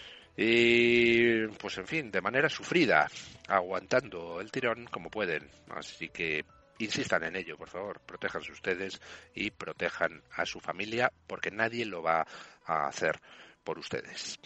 y, pues en fin, de manera sufrida, aguantando el tirón como pueden, así que insistan en ello, por favor, protéjanse ustedes y protejan a su familia, porque nadie lo va a hacer por ustedes.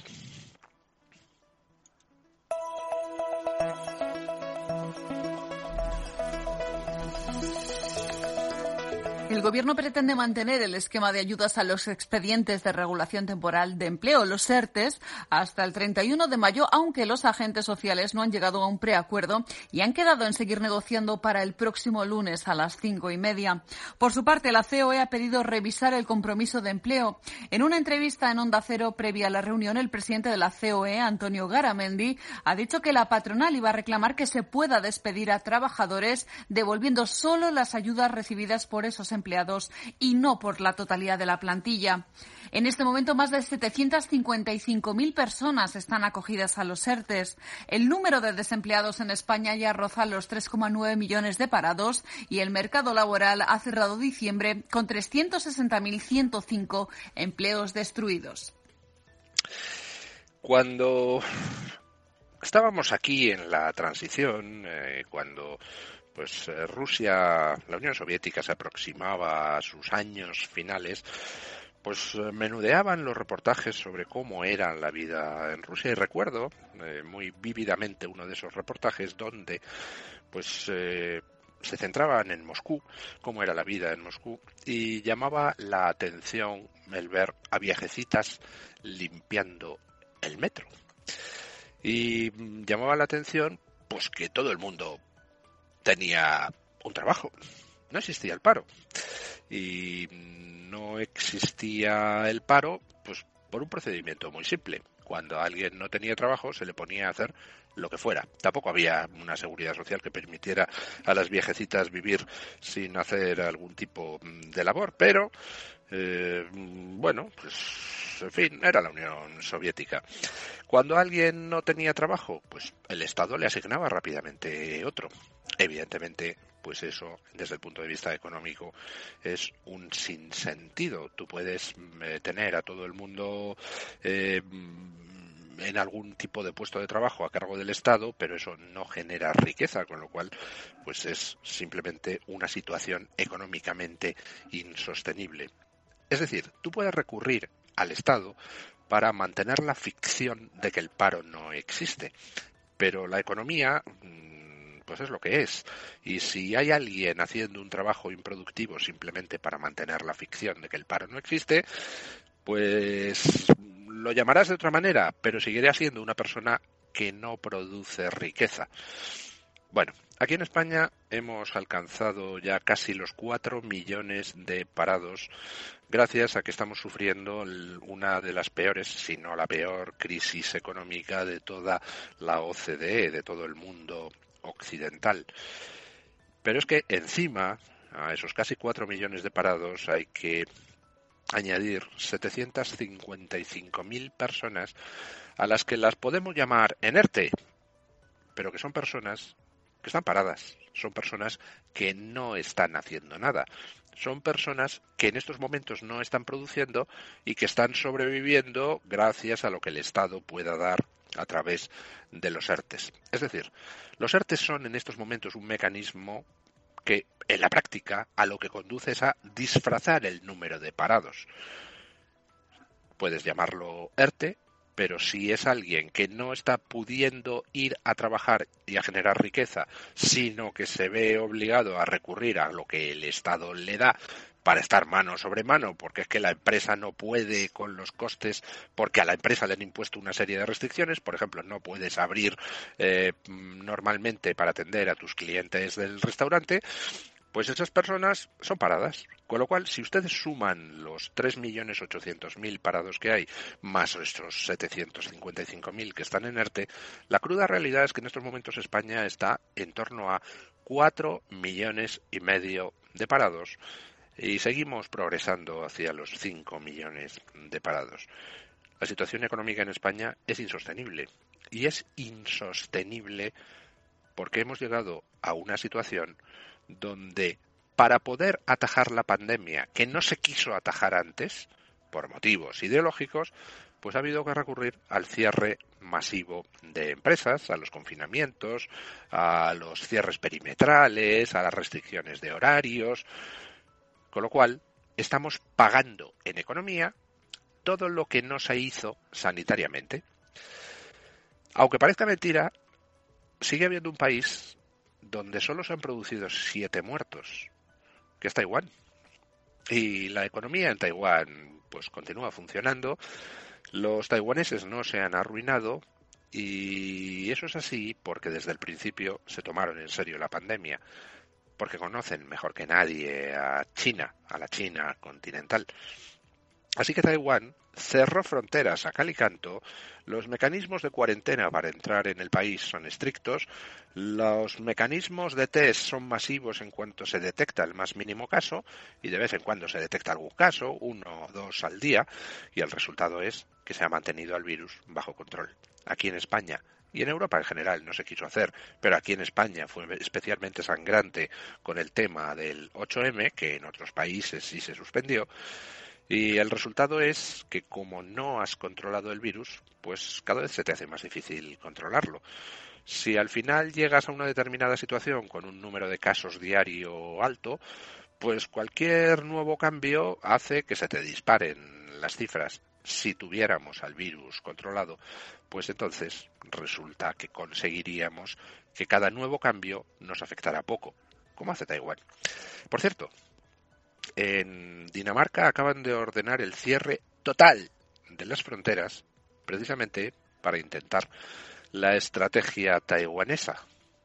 El Gobierno pretende mantener el esquema de ayudas a los expedientes de regulación temporal de empleo, los ERTES, hasta el treinta y uno de mayo, aunque los agentes sociales no han llegado a un preacuerdo y han quedado en seguir negociando para el próximo lunes a las cinco y media. Por su parte, la C O E ha pedido revisar el compromiso de empleo. En una entrevista en Onda Cero previa a la reunión, el presidente de la C O E, Antonio Garamendi, ha dicho que la patronal iba a reclamar que se pueda despedir a trabajadores devolviendo solo las ayudas recibidas por esos empleados y no por la totalidad de la plantilla. En este momento, más de setecientas cincuenta y cinco mil personas están acogidas a los ERTES. El número de desempleados en España ya roza los tres coma nueve millones de parados y el mercado laboral ha cerrado diciembre con trescientos sesenta mil ciento cinco empleos destruidos. Cuando estábamos aquí en la transición, eh, cuando pues Rusia, la Unión Soviética se aproximaba a sus años finales, pues menudeaban los reportajes sobre cómo era la vida en Rusia. Y recuerdo eh, muy vívidamente uno de esos reportajes donde pues eh, se centraban en Moscú, cómo era la vida en Moscú, y llamaba la atención el ver a viejecitas limpiando el metro. Y llamaba la atención pues que todo el mundo tenía un trabajo, no existía el paro. Y no existía el paro pues por un procedimiento muy simple. Cuando alguien no tenía trabajo se le ponía a hacer lo que fuera. Tampoco había una seguridad social que permitiera a las viejecitas vivir sin hacer algún tipo de labor, pero eh, bueno, pues en fin, era la Unión Soviética. Cuando alguien no tenía trabajo, pues el Estado le asignaba rápidamente otro. Evidentemente, pues eso, desde el punto de vista económico, es un sinsentido. Tú puedes eh, tener a todo el mundo eh, en algún tipo de puesto de trabajo a cargo del Estado, pero eso no genera riqueza, con lo cual pues es simplemente una situación económicamente insostenible. Es decir, tú puedes recurrir al Estado para mantener la ficción de que el paro no existe, pero la economía pues es lo que es. Y si hay alguien haciendo un trabajo improductivo simplemente para mantener la ficción de que el paro no existe, pues lo llamarás de otra manera, pero seguirá siendo una persona que no produce riqueza. Bueno, aquí en España hemos alcanzado ya casi los cuatro millones de parados gracias a que estamos sufriendo una de las peores, si no la peor, crisis económica de toda la O C D E, de todo el mundo occidental. Pero es que encima a esos casi cuatro millones de parados hay que añadir setecientas cincuenta y cinco mil personas a las que las podemos llamar en ERTE, pero que son personas que están paradas, son personas que no están haciendo nada, son personas que en estos momentos no están produciendo y que están sobreviviendo gracias a lo que el Estado pueda dar a través de los ERTES. Es decir, los ERTES son en estos momentos un mecanismo que en la práctica a lo que conduce es a disfrazar el número de parados. Puedes llamarlo ERTE, pero si es alguien que no está pudiendo ir a trabajar y a generar riqueza, sino que se ve obligado a recurrir a lo que el Estado le da para estar mano sobre mano, porque es que la empresa no puede con los costes, porque a la empresa le han impuesto una serie de restricciones. Por ejemplo, no puedes abrir eh, normalmente para atender a tus clientes del restaurante, pues esas personas son paradas. Con lo cual, si ustedes suman los tres millones ochocientos mil parados que hay, más estos setecientos cincuenta y cinco mil que están en ERTE, la cruda realidad es que en estos momentos España está en torno a cuatro millones y medio de parados. Y seguimos progresando hacia los cinco millones de parados. La situación económica en España es insostenible. Y es insostenible porque hemos llegado a una situación donde para poder atajar la pandemia, que no se quiso atajar antes, por motivos ideológicos, pues ha habido que recurrir al cierre masivo de empresas, a los confinamientos, a los cierres perimetrales, a las restricciones de horarios. Con lo cual, estamos pagando en economía todo lo que no se hizo sanitariamente. Aunque parezca mentira, sigue habiendo un país donde solo se han producido siete muertos, que es Taiwán. Y la economía en Taiwán pues continúa funcionando. Los taiwaneses no se han arruinado y eso es así porque desde el principio se tomaron en serio la pandemia, porque conocen mejor que nadie a China, a la China continental. Así que Taiwán cerró fronteras a cal y canto, los mecanismos de cuarentena para entrar en el país son estrictos, los mecanismos de test son masivos en cuanto se detecta el más mínimo caso, y de vez en cuando se detecta algún caso, uno o dos al día, y el resultado es que se ha mantenido al virus bajo control. Aquí en España y en Europa en general no se quiso hacer, pero aquí en España fue especialmente sangrante con el tema del ocho eme, que en otros países sí se suspendió. Y el resultado es que como no has controlado el virus, pues cada vez se te hace más difícil controlarlo. Si al final llegas a una determinada situación con un número de casos diario alto, pues cualquier nuevo cambio hace que se te disparen las cifras. Si tuviéramos al virus controlado, pues entonces resulta que conseguiríamos que cada nuevo cambio nos afectara poco, como hace Taiwán. Por cierto, en Dinamarca acaban de ordenar el cierre total de las fronteras, precisamente para intentar la estrategia taiwanesa.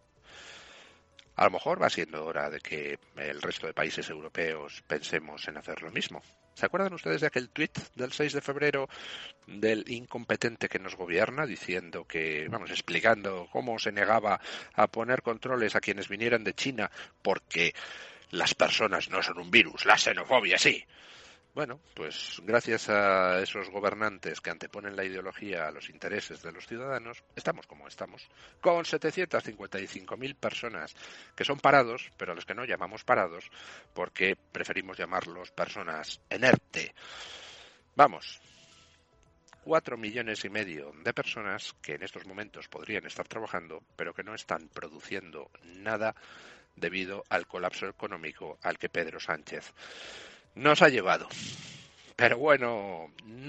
A lo mejor va siendo hora de que el resto de países europeos pensemos en hacer lo mismo. ¿Se acuerdan ustedes de aquel tuit del seis de febrero del incompetente que nos gobierna diciendo que, vamos, explicando cómo se negaba a poner controles a quienes vinieran de China porque las personas no son un virus, la xenofobia sí? Bueno, pues gracias a esos gobernantes que anteponen la ideología a los intereses de los ciudadanos, estamos como estamos, con setecientas cincuenta y cinco mil personas que son parados, pero a los que no llamamos parados, porque preferimos llamarlos personas inerte. Vamos, cuatro millones y medio de personas que en estos momentos podrían estar trabajando, pero que no están produciendo nada debido al colapso económico al que Pedro Sánchez nos ha llevado. Pero bueno,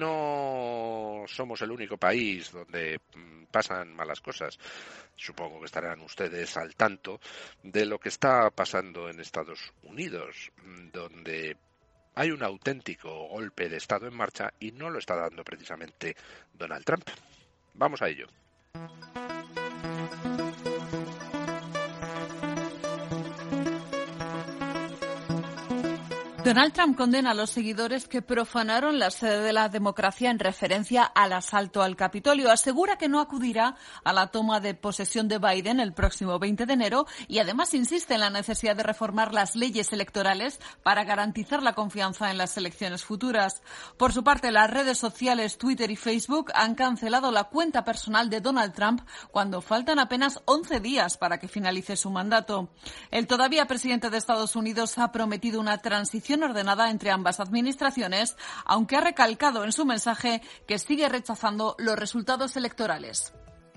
no somos el único país donde pasan malas cosas. Supongo que estarán ustedes al tanto de lo que está pasando en Estados Unidos, donde hay un auténtico golpe de Estado en marcha y no lo está dando precisamente Donald Trump. Vamos a ello. Donald Trump condena a los seguidores que profanaron la sede de la democracia en referencia al asalto al Capitolio. Asegura que no acudirá a la toma de posesión de Biden el próximo veinte de enero y además insiste en la necesidad de reformar las leyes electorales para garantizar la confianza en las elecciones futuras. Por su parte, las redes sociales Twitter y Facebook han cancelado la cuenta personal de Donald Trump cuando faltan apenas once días para que finalice su mandato. El todavía presidente de Estados Unidos ha prometido una transición ordenada entre ambas administraciones, aunque ha recalcado en su mensaje que sigue rechazando los resultados electorales.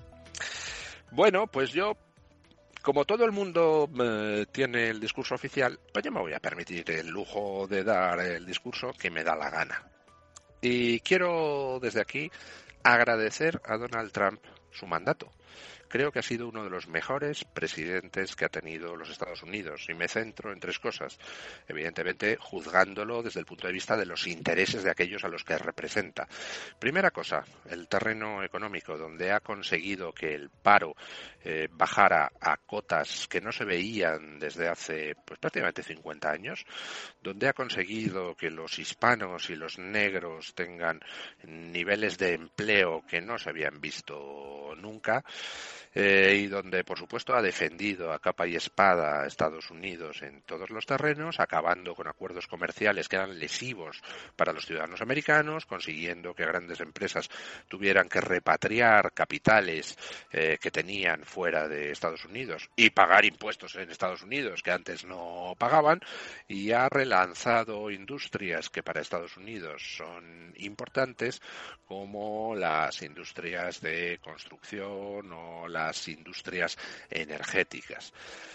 Bueno, pues yo, como todo el mundo eh, tiene el discurso oficial, pues yo me voy a permitir el lujo de dar el discurso que me da la gana. Y quiero desde aquí agradecer a Donald Trump su mandato. Creo que ha sido uno de los mejores presidentes que ha tenido los Estados Unidos y me centro en tres cosas. Evidentemente, juzgándolo desde el punto de vista de los intereses de aquellos a los que representa. Primera cosa, el terreno económico, donde ha conseguido que el paro eh, bajara a cotas que no se veían desde hace pues prácticamente cincuenta años, donde ha conseguido que los hispanos y los negros tengan niveles de empleo que no se habían visto nunca. Eh, y donde, por supuesto, ha defendido a capa y espada a Estados Unidos en todos los terrenos, acabando con acuerdos comerciales que eran lesivos para los ciudadanos americanos, consiguiendo que grandes empresas tuvieran que repatriar capitales eh, que tenían fuera de Estados Unidos y pagar impuestos en Estados Unidos que antes no pagaban, y ha relanzado industrias que para Estados Unidos son importantes, como las industrias de construcción o las industrias energéticas.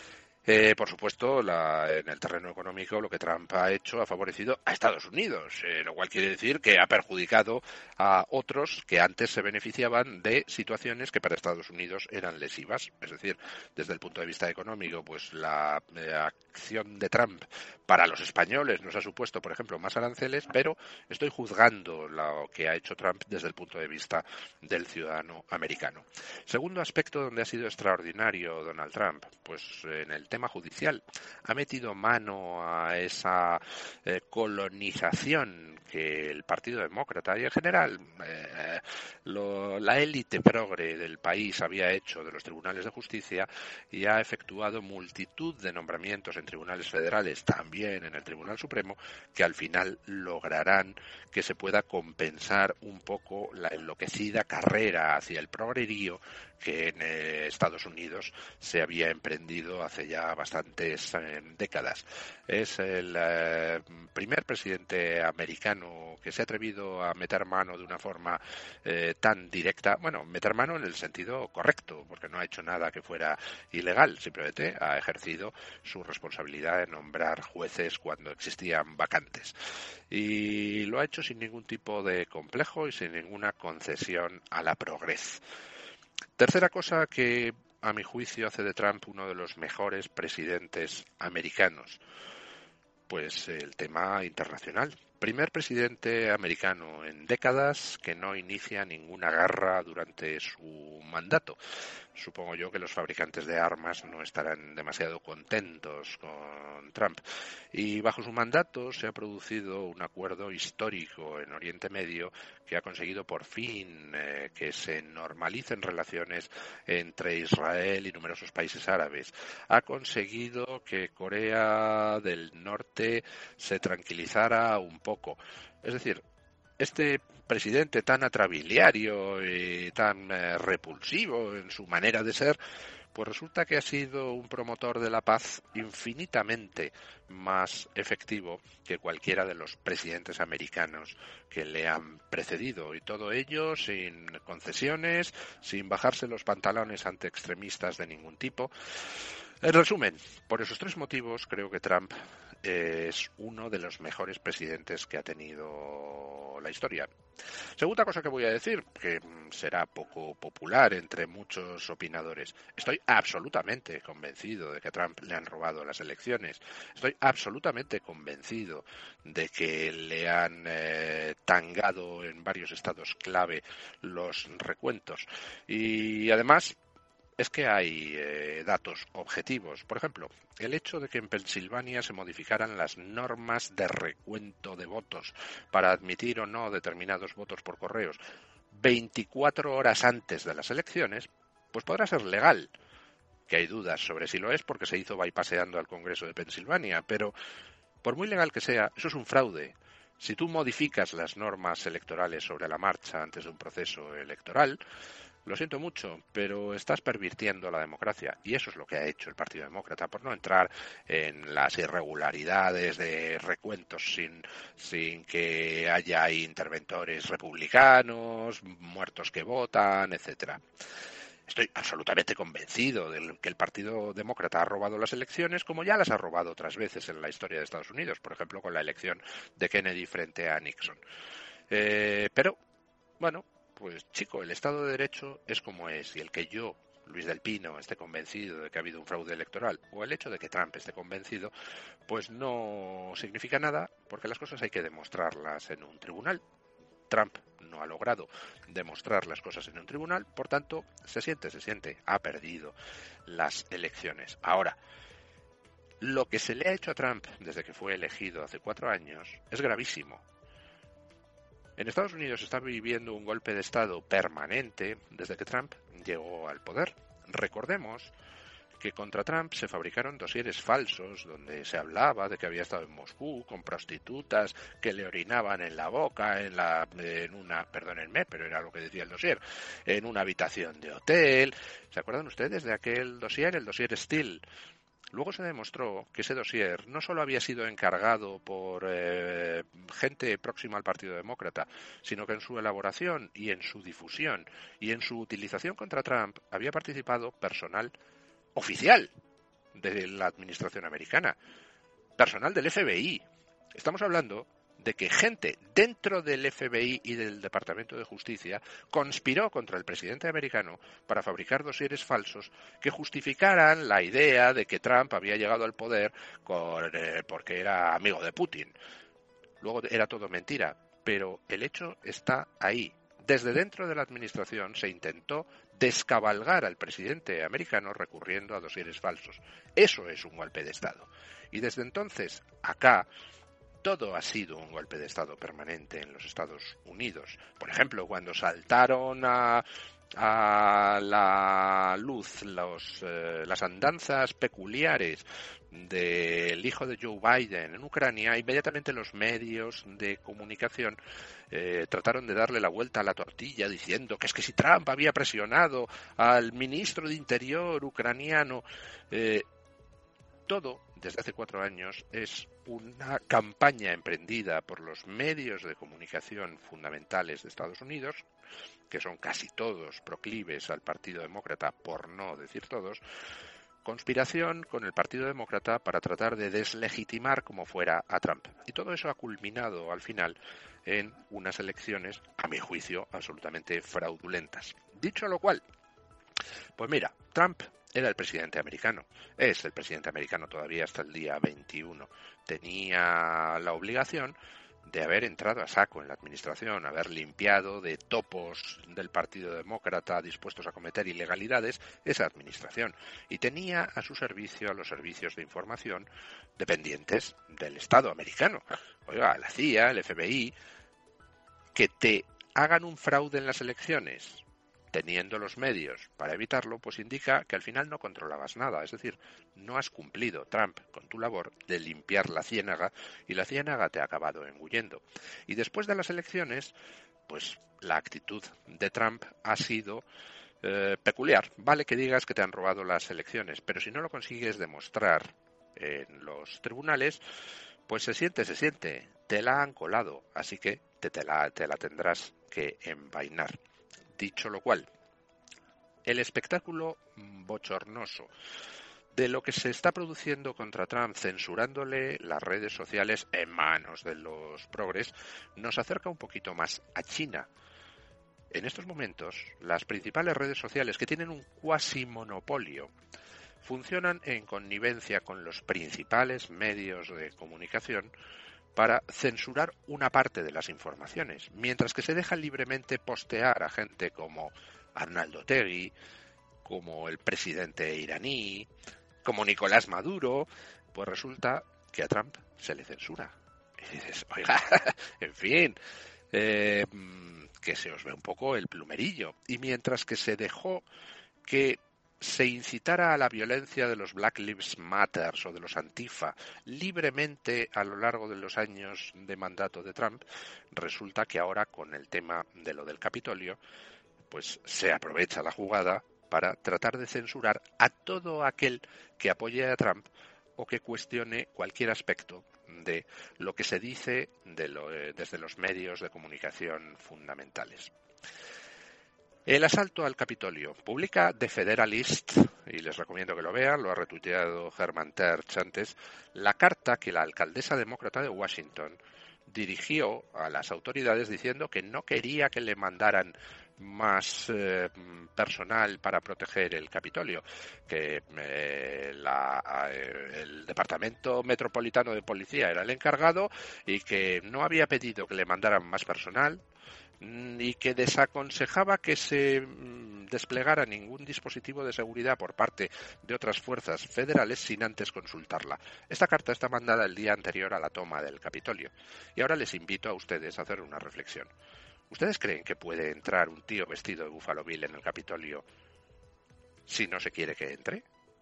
Eh, por supuesto, la, en el terreno económico lo que Trump ha hecho ha favorecido a Estados Unidos, eh, lo cual quiere decir que ha perjudicado a otros que antes se beneficiaban de situaciones que para Estados Unidos eran lesivas. Es decir, desde el punto de vista económico, pues la eh, acción de Trump para los españoles nos ha supuesto, por ejemplo, más aranceles, pero estoy juzgando lo que ha hecho Trump desde el punto de vista del ciudadano americano. Segundo aspecto donde ha sido extraordinario Donald Trump, pues en el tema judicial. Ha metido mano a esa eh, colonización que el Partido Demócrata y en general eh, lo, la élite progre del país había hecho de los tribunales de justicia y ha efectuado multitud de nombramientos en tribunales federales, también en el Tribunal Supremo, que al final lograrán que se pueda compensar un poco la enloquecida carrera hacia el progrerío que en eh, Estados Unidos se había emprendido hace ya bastantes eh, décadas. Es el eh, primer presidente americano que se ha atrevido a meter mano de una forma eh, tan directa, bueno, meter mano en el sentido correcto, porque no ha hecho nada que fuera ilegal, simplemente ha ejercido su responsabilidad de nombrar jueces cuando existían vacantes. Y lo ha hecho sin ningún tipo de complejo y sin ninguna concesión a la progres. Tercera cosa que, a mi juicio, hace de Trump uno de los mejores presidentes americanos, pues el tema internacional. Primer presidente americano en décadas que no inicia ninguna guerra durante su mandato. Supongo yo que los fabricantes de armas no estarán demasiado contentos con Trump. Y bajo su mandato se ha producido un acuerdo histórico en Oriente Medio que ha conseguido por fin eh, que se normalicen relaciones entre Israel y numerosos países árabes. Ha conseguido que Corea del Norte se tranquilizara un poco. Es decir, este presidente tan atrabiliario y tan eh, repulsivo en su manera de ser, pues resulta que ha sido un promotor de la paz infinitamente más efectivo que cualquiera de los presidentes americanos que le han precedido, y todo ello sin concesiones, sin bajarse los pantalones ante extremistas de ningún tipo. En resumen, por esos tres motivos creo que Trump es uno de los mejores presidentes que ha tenido la historia. Segunda cosa que voy a decir, que será poco popular entre muchos opinadores. Estoy absolutamente convencido de que a Trump le han robado las elecciones. Estoy absolutamente convencido de que le han eh, tangado en varios estados clave los recuentos. Y además, es que hay eh, datos objetivos. Por ejemplo, el hecho de que en Pensilvania se modificaran las normas de recuento de votos para admitir o no determinados votos por correos veinticuatro horas antes de las elecciones, pues podrá ser legal. Que hay dudas sobre si lo es porque se hizo bypaseando al Congreso de Pensilvania, pero por muy legal que sea, eso es un fraude. Si tú modificas las normas electorales sobre la marcha antes de un proceso electoral, lo siento mucho, pero estás pervirtiendo la democracia, y eso es lo que ha hecho el Partido Demócrata, por no entrar en las irregularidades de recuentos sin, sin que haya interventores republicanos, muertos que votan, etcétera. Estoy absolutamente convencido de que el Partido Demócrata ha robado las elecciones, como ya las ha robado otras veces en la historia de Estados Unidos, por ejemplo con la elección de Kennedy frente a Nixon. Eh, pero, bueno, pues chico, el Estado de Derecho es como es, y el que yo, Luis del Pino, esté convencido de que ha habido un fraude electoral, o el hecho de que Trump esté convencido, pues no significa nada, porque las cosas hay que demostrarlas en un tribunal. Trump no ha logrado demostrar las cosas en un tribunal, por tanto, se siente, se siente, ha perdido las elecciones. Ahora, lo que se le ha hecho a Trump desde que fue elegido hace cuatro años es gravísimo. En Estados Unidos se está viviendo un golpe de Estado permanente desde que Trump llegó al poder. Recordemos que contra Trump se fabricaron dosieres falsos donde se hablaba de que había estado en Moscú con prostitutas que le orinaban en la boca en la en una, perdónenme, pero era lo que decía el dosier, en una habitación de hotel. ¿Se acuerdan ustedes de aquel dosier, el dosier Steele? Luego se demostró que ese dossier no solo había sido encargado por eh, gente próxima al Partido Demócrata, sino que en su elaboración y en su difusión y en su utilización contra Trump había participado personal oficial de la administración americana, personal del F B I. Estamos hablando de que gente dentro del F B I y del Departamento de Justicia conspiró contra el presidente americano para fabricar dosieres falsos que justificaran la idea de que Trump había llegado al poder con, eh, porque era amigo de Putin. Luego era todo mentira, pero el hecho está ahí. Desde dentro de la administración se intentó descabalgar al presidente americano recurriendo a dosieres falsos. Eso es un golpe de Estado. Y desde entonces, acá, todo ha sido un golpe de Estado permanente en los Estados Unidos. Por ejemplo, cuando saltaron a, a la luz los, eh, las andanzas peculiares del hijo de Joe Biden en Ucrania, inmediatamente los medios de comunicación eh, trataron de darle la vuelta a la tortilla diciendo que es que si Trump había presionado al ministro de Interior ucraniano, eh, todo desde hace cuatro años es una campaña emprendida por los medios de comunicación fundamentales de Estados Unidos, que son casi todos proclives al Partido Demócrata, por no decir todos, conspiración con el Partido Demócrata para tratar de deslegitimar como fuera a Trump. Y todo eso ha culminado al final en unas elecciones, a mi juicio, absolutamente fraudulentas. Dicho lo cual, pues mira, Trump era el presidente americano, es el presidente americano todavía hasta el día veintiuno. Tenía la obligación de haber entrado a saco en la administración, haber limpiado de topos del Partido Demócrata dispuestos a cometer ilegalidades esa administración. Y tenía a su servicio a los servicios de información dependientes del Estado americano. Oiga, la C I A, el F B I, que te hagan un fraude en las elecciones teniendo los medios para evitarlo, pues indica que al final no controlabas nada. Es decir, no has cumplido, Trump, con tu labor de limpiar la ciénaga, y la ciénaga te ha acabado engullendo. Y después de las elecciones, pues la actitud de Trump ha sido eh, peculiar. Vale que digas que te han robado las elecciones, pero si no lo consigues demostrar en los tribunales, pues se siente, se siente. Te la han colado, así que te, te, la, te la tendrás que envainar. Dicho lo cual, el espectáculo bochornoso de lo que se está produciendo contra Trump, censurándole las redes sociales en manos de los progres, nos acerca un poquito más a China. En estos momentos, las principales redes sociales, que tienen un cuasi monopolio, funcionan en connivencia con los principales medios de comunicación para censurar una parte de las informaciones, mientras que se deja libremente postear a gente como Arnaldo Otegi, como el presidente iraní, como Nicolás Maduro, pues resulta que a Trump se le censura. Y dices, oiga, en fin, eh, que se os ve un poco el plumerillo. Y mientras que se dejó que se incitara a la violencia de los Black Lives Matter o de los Antifa libremente a lo largo de los años de mandato de Trump, resulta que ahora con el tema de lo del Capitolio, pues se aprovecha la jugada para tratar de censurar a todo aquel que apoye a Trump o que cuestione cualquier aspecto de lo que se dice de lo, eh, desde los medios de comunicación fundamentales. El asalto al Capitolio. Publica The Federalist, y les recomiendo que lo vean, lo ha retuiteado Herman Terch antes, la carta que la alcaldesa demócrata de Washington dirigió a las autoridades diciendo que no quería que le mandaran más eh, personal para proteger el Capitolio, que eh, la, eh, el Departamento Metropolitano de Policía era el encargado y que no había pedido que le mandaran más personal y que desaconsejaba que se desplegara ningún dispositivo de seguridad por parte de otras fuerzas federales sin antes consultarla. Esta carta está mandada el día anterior a la toma del Capitolio. Y ahora les invito a ustedes a hacer una reflexión. ¿Ustedes creen que puede entrar un tío vestido de Buffalo Bill en el Capitolio si no se quiere que entre?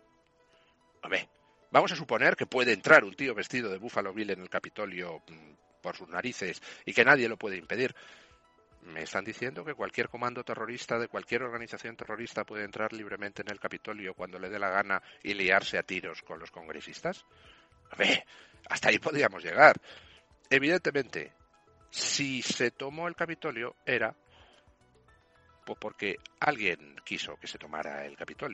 A ver, vamos a suponer que puede entrar un tío vestido de Buffalo Bill en el Capitolio por sus narices y que nadie lo puede impedir. ¿Me están diciendo que cualquier comando terrorista de cualquier organización terrorista puede entrar libremente en el Capitolio cuando le dé la gana y liarse a tiros con los congresistas? A ver, hasta ahí podríamos llegar. Evidentemente, si se tomó el Capitolio era pues porque alguien quiso que se tomara el Capitolio.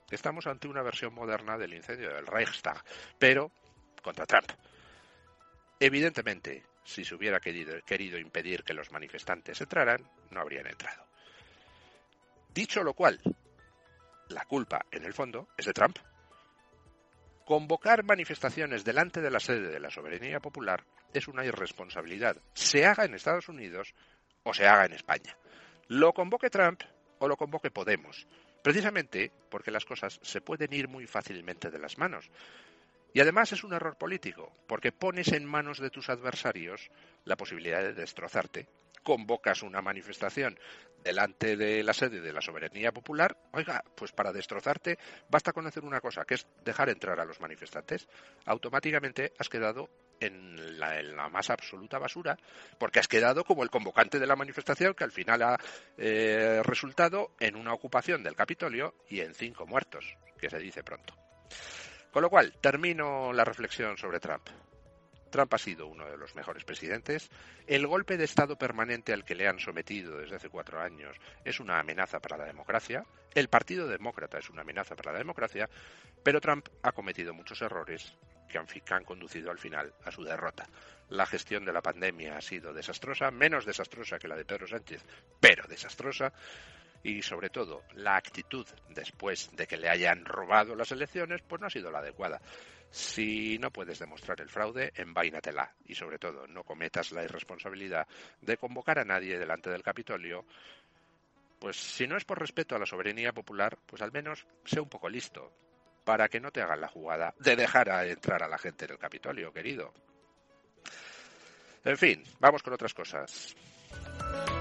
Estamos ante una versión moderna del incendio del Reichstag, pero contra Trump. Evidentemente, si se hubiera querido, querido impedir que los manifestantes entraran, no habrían entrado. Dicho lo cual, la culpa, en el fondo, es de Trump. Convocar manifestaciones delante de la sede de la soberanía popular es una irresponsabilidad, se haga en Estados Unidos o se haga en España. Lo convoque Trump o lo convoque Podemos, precisamente porque las cosas se pueden ir muy fácilmente de las manos. Y además es un error político, porque pones en manos de tus adversarios la posibilidad de destrozarte. Convocas una manifestación delante de la sede de la soberanía popular, oiga, pues para destrozarte basta con hacer una cosa, que es dejar entrar a los manifestantes. Automáticamente has quedado en la, en la más absoluta basura, porque has quedado como el convocante de la manifestación, que al final ha eh, resultado en una ocupación del Capitolio y en cinco muertos, que se dice pronto. Con lo cual, termino la reflexión sobre Trump. Trump ha sido uno de los mejores presidentes. El golpe de Estado permanente al que le han sometido desde hace cuatro años es una amenaza para la democracia. El Partido Demócrata es una amenaza para la democracia. Pero Trump ha cometido muchos errores que han, que han conducido al final a su derrota. La gestión de la pandemia ha sido desastrosa, menos desastrosa que la de Pedro Sánchez, pero desastrosa. Y sobre todo, la actitud después de que le hayan robado las elecciones, pues no ha sido la adecuada. Si no puedes demostrar el fraude, envaínatela. Y sobre todo, no cometas la irresponsabilidad de convocar a nadie delante del Capitolio. Pues si no es por respeto a la soberanía popular, pues al menos sé un poco listo, para que no te hagan la jugada de dejar a entrar a la gente en el Capitolio, querido. En fin, vamos con otras cosas.